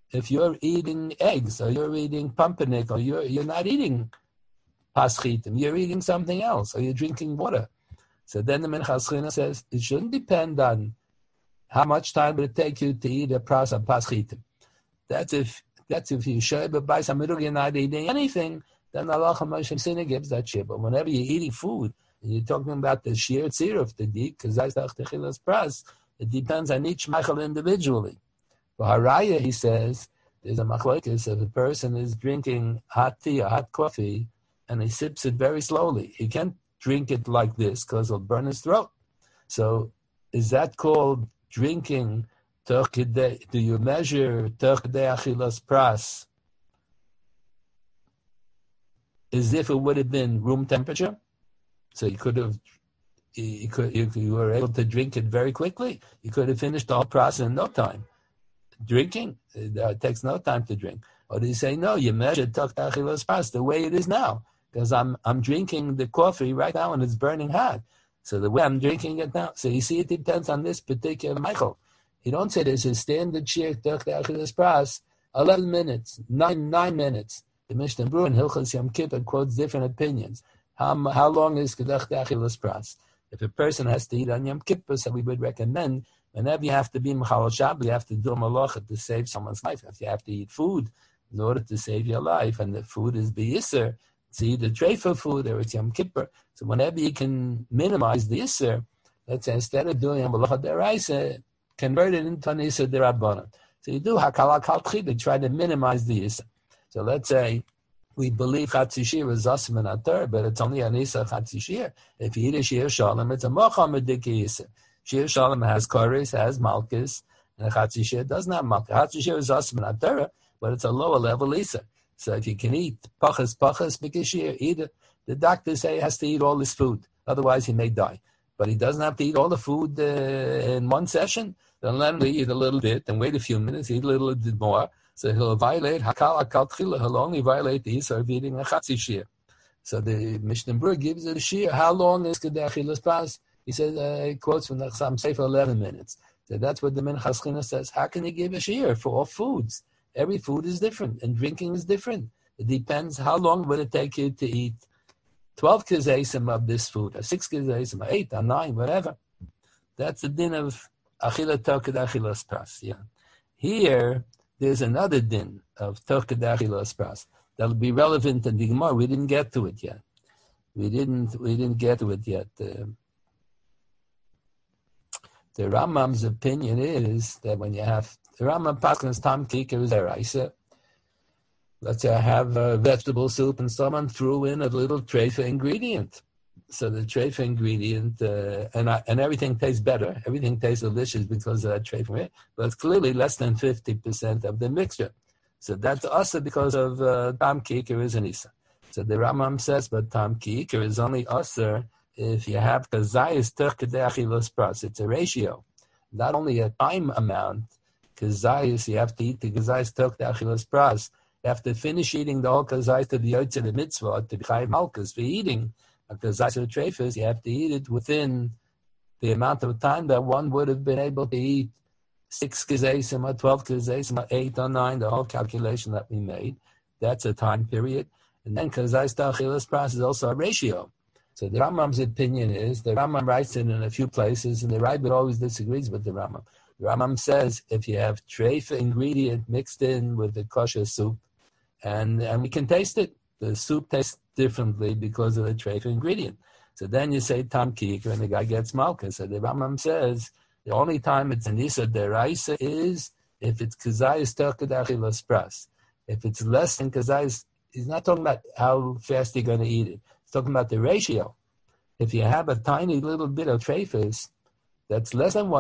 eggs, or you're eating pumpernickel, or you're not eating paschitim, you're eating something else, or you're drinking water. So then the Minchas China says it shouldn't depend on how much time would it take you to eat a pras of paschitim. That's if you show by some you're not eating anything, then Allah Moshe gives that shir. But whenever you're eating food and you're talking about the sheer tzir of the dik, because that's the chilas pras, it depends on each machal individually. For haraya, he says, there's a machlokes if a person is drinking hot tea or hot coffee and he sips it very slowly. He can't drink it like this because it'll burn his throat. So is that called drinking? Do you measure Toch Kedei Achilas Pras as if it would have been room temperature? So you were able to drink it very quickly. You could have finished the whole process in no time. Drinking, it takes no time to drink. Or do you say, no, you measure Toch Kedei Achilas Pras the way it is now? Because I'm drinking the coffee right now and it's burning hot. So the way I'm drinking it now. So you see, it depends on this particular Michael. You don't say there's a standard shir Toch Kedei Achilas Pras, 11 minutes, 9 minutes. The Mishnah Berurah in Hilchos Yom Kippur quotes different opinions. How long is Toch Kedei Achilas Pras? If a person has to eat on Yom Kippur, so we would recommend whenever you have to be Mechal Shabbat, you have to do a malacha to save someone's life. If you have to eat food in order to save your life, and the food is b'yisser, it's either treifa food or it's Yom Kippur. So whenever you can minimize the yisser, let's say instead of doing a malacha deraisa, convert it into an Issa D'Rabbanan. So you do Hakala Kal Tchila, try to minimize the Issa. So let's say we believe Chatzi Shir is Zasim and Atar, but it's only an Issa Chatzi Shir. If you eat a Shir Shalom, it's a Mochamed Diki Issa. Shir Shalom has Koris, has Malchus, and Chatzi Shir doesn't have Malchus. Chatzi Shir is Zasim and Atar, but it's a lower level Issa. So if you can eat Pachas, Mikis Shir, eat it. The doctors say he has to eat all this food, otherwise he may die. But he doesn't have to eat all the food in one session. Then let him eat a little bit and wait a few minutes, eat a little bit more. So he'll violate Hakal Tchila. He'll only violate the Isar of eating a Chatzi Shir. So the Mishnah Berurah gives it a Shir. How long is Kedei Achilas Pras? He says, he quotes from the Chassam Sofer 11 minutes. So that's what the Minchas China says. How can you give a Shir for all foods? Every food is different and drinking is different. It depends how long would it take you to eat 12 kizaysim of this food, or 6 kizaysim, or 8, or 9, whatever. That's the din of Achila Toch Kedei Achilas Pras. Yeah. Here, there's another din of Toch Kedei Achilas Pras that'll be relevant in the Gemara. We didn't get to it yet. We didn't get to it yet. The Rambam's opinion is that when you have the Rambam Paskin's Tam Kikar is Eraisa. Let's say I have a vegetable soup and someone threw in a little treifa ingredient. So the treifa ingredient, and everything tastes better. Everything tastes delicious because of that treifa. But it's clearly less than 50% of the mixture. So that's also because of Tam Kikar is an Isa. So the Rambam says, but Tam Kikar is only Aser if you have Kazayis Toch Kedei Achilas Pras. It's a ratio. Not only a time amount. Kazayis, you have to eat the Kazayis Toch Kedei Achilas Pras. You have to finish eating the whole kazayis to the yotze the mitzvah to be chayiv malchus for eating a kazayis or treifas. You have to eat it within the amount of time that one would have been able to eat 6 kezesim or 12 kezesim or 8 or 9, the whole calculation that we made, that's a time period. And then kazais ta'achilas pras is also a ratio. So the Rambam's opinion is, the Rambam writes it in a few places, and the Rabbit always disagrees with the Rambam. The Rambam says if you have treifa ingredient mixed in with the kosher soup, and we can taste it, the soup tastes differently because of the treifa ingredient. So then you say tam kikar, and the guy gets malka. So the Rambam says the only time it's an isa deraisa is if it's kazayis terkadachilas pras. If it's less than kazayis, he's not talking about how fast you're going to eat it. He's talking about the ratio. If you have a tiny little bit of treifas, that's less than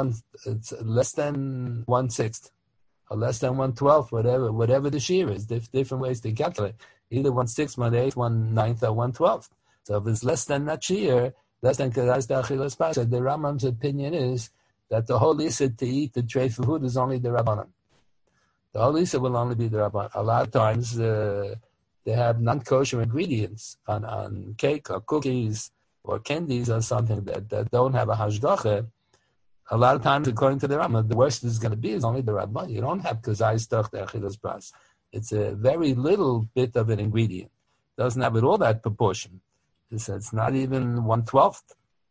1/6, or less than 1/12, whatever the shear is. Different ways to calculate. Either 1/6, 1/8, 1/9, or 1/12. So if it's less than that shear, less than kazayis ta'achilas pras, the Rambam's opinion is that the whole Issa to eat the treifa food is only the Rabbanan. The whole Issa will only be the Rabbanan. A lot of times they have non-kosher ingredients on cake or cookies or candies or something that don't have a hashgacha. A lot of times, according to the Rambam, the worst is going to be is only the Rabbanan. You don't have kazayis ta'achilas pras. It's a very little bit of an ingredient. It doesn't have it all that proportion. It's not even 1/12.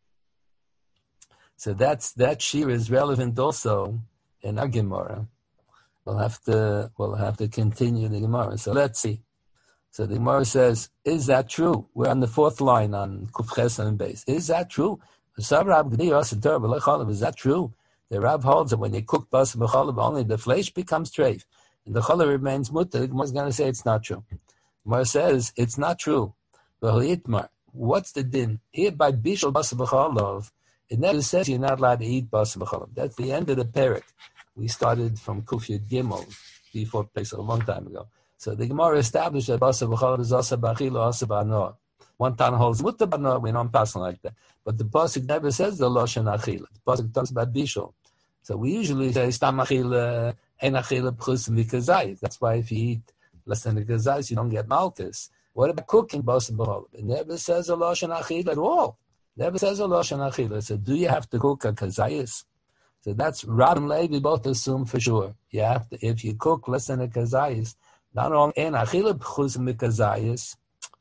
So that shear is relevant also in our Gemara. We'll have to continue the Gemara. So let's see. So the Gemara says, is that true? We're on the 4th line on Kufches and base. Is that true? Is that true? The Rav holds that when you cook basar b'chalav, only the flesh becomes treif, and the chalav remains mutter. The Gemara is going to say it's not true. The Gemara says it's not true. What's the din? Here by bishul basar b'chalav, it never says you're not allowed to eat basar b'chalav. That's the end of the parak. We started from Kuf Yud Gimel before Pesach a long time ago. So the Gemara established that basar b'chalav is asa b'achila, asa b'anoah. One time holds mutter b'anoah, we don't pass like that. But the pasuk never says the lashon achila. The pasuk talks about bishul. So we usually say stam achila, ein achila b'chusim v'kazayis. That's why if you eat less than the kazayis, you don't get malchus. What about cooking basar b'chalav? It never says a lashon achila at all. Never says a lashon achila. So do you have to cook a kazayis? So that's Rav and Levi both assume for sure. You have to, if you cook less than a kazayis, not only ein achila b'chusim v'kazayis.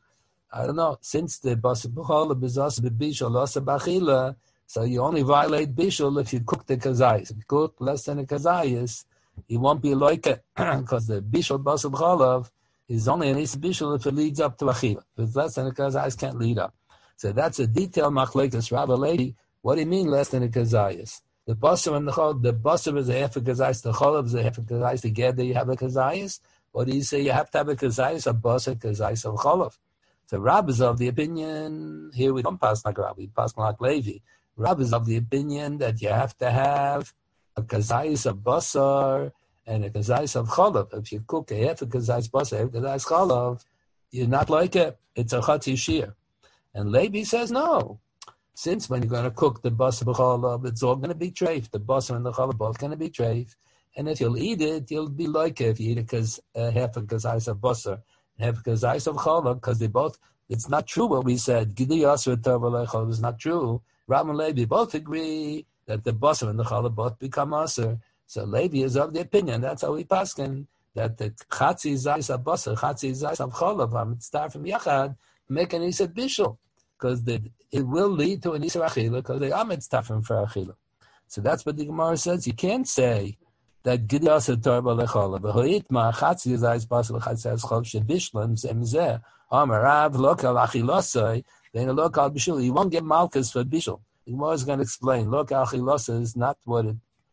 I don't know. Since the basar b'chalav is asa b'bishul, asa b'achila, so you only violate bishul if you cook the kazayis. If you cook less than a kazayis, you won't be like it because the bishul basar b'chalav is only an isa bishul if it leads up to achila. If it's less than a kazayis, can't lead up. So that's a detailed machlekes Rav Levi. What do you mean less than a kazayis? The basar and the chalav, the basar is a half a kazayis, the chalav is a half a kazayis. Together you have a kazayis. What do you say? You have to have a kazayis, a basar, kazayis, of chalav. So Rab is of the opinion, here we don't pass like Rab, we pass like Levi. Rab is of the opinion that you have to have a kazayis of basar and a kazayis of chalav. If you cook a half a kazayis basar, half a kazayis chalav, you're not like it. It's a chatzi shir. And Levi says no. Since when you're going to cook the basar b'chalav, it's all going to be treif. The basar and the chalav both going to be treif. And if you'll eat it, you'll be like it if you eat half a kazayis of basar. Because I of chalav, because they both, it's not true what we said. Gidui asur tov chalav is not true. Rav and Levi both agree that the basar and the chalav both become asur. So Levi is of the opinion, that's how we paskin, that the chatzi zayis of basar, chatzi zayis of chalav, start from yachad, make an isa bishul, because it will lead to an isa achila, because they are mitztafim for achila. So that's what the Gemara says. You can't say that Gideon Torah lechala v'hoitma chatzi zayis basar chatzi zayis chalav shebishlam zemzeh amarav lokal achilosai then lokal bishul. You won't get malchus for bishul. The Gemara is going to explain lokal achilosai is not what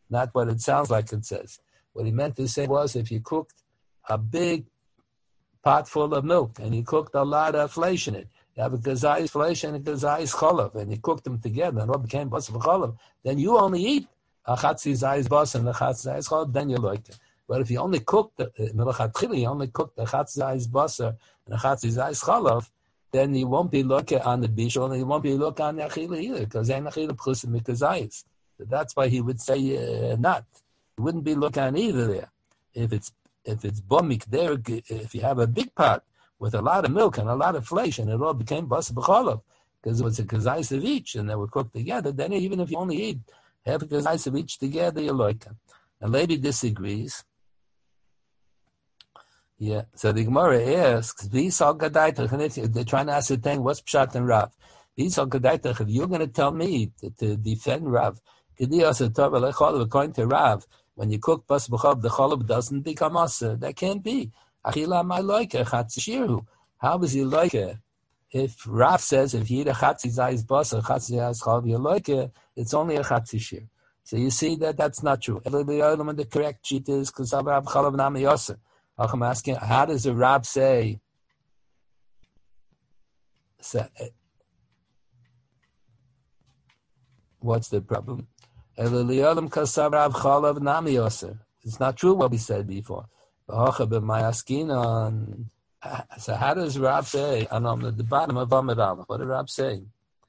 it sounds like it says. What he meant to say was if you cooked a big pot full of milk and you cooked a lot of flesh in it, you have a kazayis flesh and a kazayis chalav, and you cooked them together and what became basar chalav, then you only eat a chatzi zayis basar and a chatzi zayis chalav, then you like it. But if you only cook the chatzi zayis basar and a chatzi zayis chalav, then you won't be looking on the bishul and you won't be looking on the achila either, because ain't achila b'chusim mikazayis. So that's why he would say not. You wouldn't be looking on either there. If it's bomik there, if you have a big pot with a lot of milk and a lot of flesh and it all became basar b'chalav, because it was a kazais of each, and they were cooked together. Then even if you only eat half a kazais of each together, you like them. And Levi disagrees. Yeah, so the Gemara asks, they're trying to ascertain what's Pshat and Rav. If you're going to tell me to defend Rav, according to Rav, when you cook bas b'chalav, the chalav doesn't become asa. That can't be. How is he like it? If Rav says if you eat a chatzi zayis bas or chatzi zayis chalav, you like it, it's only a chatzi shir. So you see that's not true. The correct sheet is because Rav chalav nami asa. I'm asking, how does the Rab say? What's the problem? It's not true what we said before. So how does Rab say? And on the bottom of Amud Aleph, what did Rab say?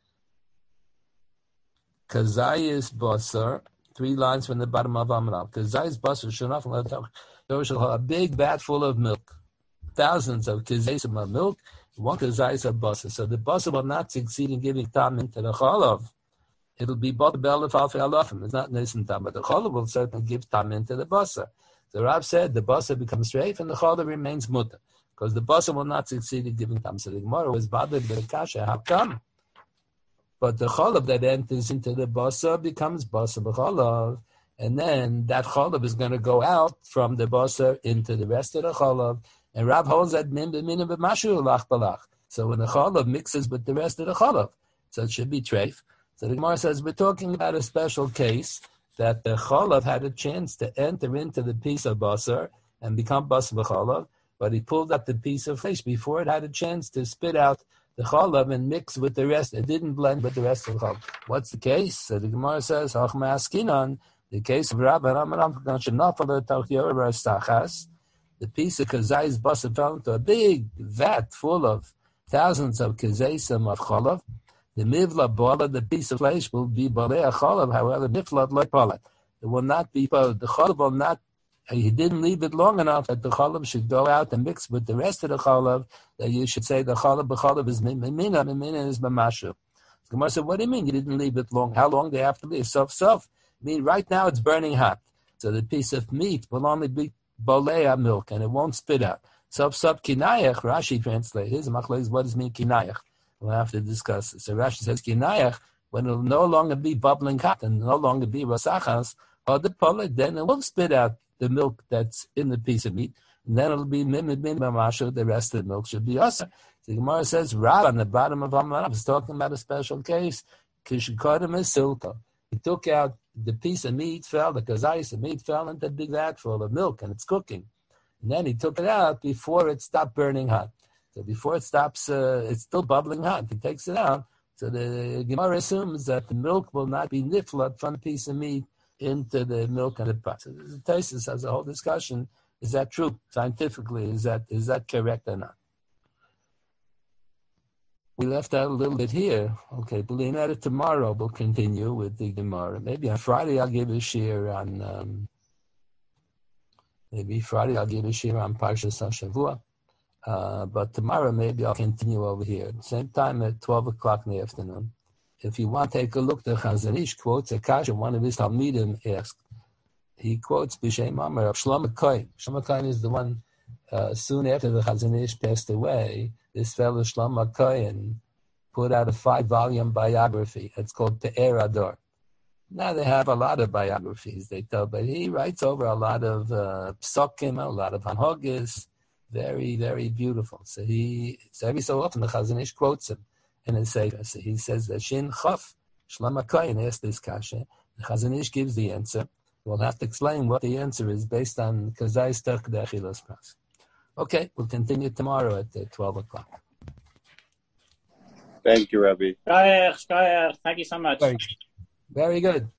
Kazayis basar, 3 lines from the bottom of Amud Aleph. Kazayis basar shenaf. A big vat full of milk, thousands of kizayim of milk, 1 kazayis of basa. So the basa will not succeed in giving tam into the chalav. It'll be bought belef alfi alafim. It's not nisan tam, but the chalav will certainly give tam into the basa. The Rab said the basa becomes treif and the chalav remains mutter because the basa will not succeed in giving tam. So the Gemara was bothered with the kasha. How come? But the chalav that enters into the basa becomes basa b'chalav. And then that chalav is going to go out from the basar into the rest of the chalav. And Rav holds that min b'min b'mashu lach balach. So when the chalav mixes with the rest of the chalav, so it should be treif. So the Gemara says we're talking about a special case that the chalav had a chance to enter into the piece of basar and become basar b'chalav, but he pulled up the piece of flesh before it had a chance to spit out the chalav and mix with the rest. It didn't blend with the rest of the chalav. What's the case? So the Gemara says, Hachma askinan. The case of Rabbi Ramaram, the piece of kazayis basa fell into a big vat full of thousands of kazayim of chalav. The mivla bala, the piece of flesh, will be balei chalav. However, miflat like palat. It will not be the chalav will not. He didn't leave it long enough that the chalav should go out and mix with the rest of the chalav. That you should say the chalav is mimina is mamashu. The Gemara said, what do you mean you didn't leave it long? How long do they have to leave? Self. I mean, right now it's burning hot. So the piece of meat will only be bolea milk and it won't spit out. Sub kinayach, Rashi translates. His machlokes, what does mean kinayach? We'll have to discuss it. So Rashi says kinayach, when it'll no longer be bubbling hot and no longer be rasachas, or the polet, then it will spit out the milk that's in the piece of meat. And then it'll be mamashu, the rest of the milk should be asa. The Gemara says, Rav on the bottom of Amar is talking about a special case. Kishikodim is silka. He took out the piece of meat, the kazayis of meat fell into a big vat full of milk, and it's cooking. And then he took it out before it stopped burning hot. So before it stops, it's still bubbling hot. He takes it out. So the Gemara assumes that the milk will not be niflat from the piece of meat into the milk and the pot. So the Taisus has a whole discussion. Is that true? Scientifically, is that correct or not? We left out a little bit here. Okay, believe at it tomorrow. We'll continue with the Gemara. Maybe on Friday I'll give a share on. Parshas Hashavua. But tomorrow maybe I'll continue over here. Same time at 12 o'clock in the afternoon. If you want to take a look, the Chazon Ish quotes a kasha. One of his Talmidim asked. He quotes B'Shem Amar of Shlomo Kohen. Shlomo Kohen is the one. Soon after the Chazon Ish passed away, this fellow Shlomo Kohen put out a 5-volume biography. It's called Pe'er Ador. Now they have a lot of biographies, they tell, but he writes over a lot of psukim, a lot of hanhogis, very, very beautiful. So every so often the Chazon Ish quotes him in his sefer. So he says that Shin Chaf, Shlomo Kohen asked this kasha. The Chazon Ish gives the answer. We'll have to explain what the answer is based on Kazai Sterk Dechilos Pras. Okay, we'll continue tomorrow at 12 o'clock. Thank you, Rabbi. Thank you so much. Very good.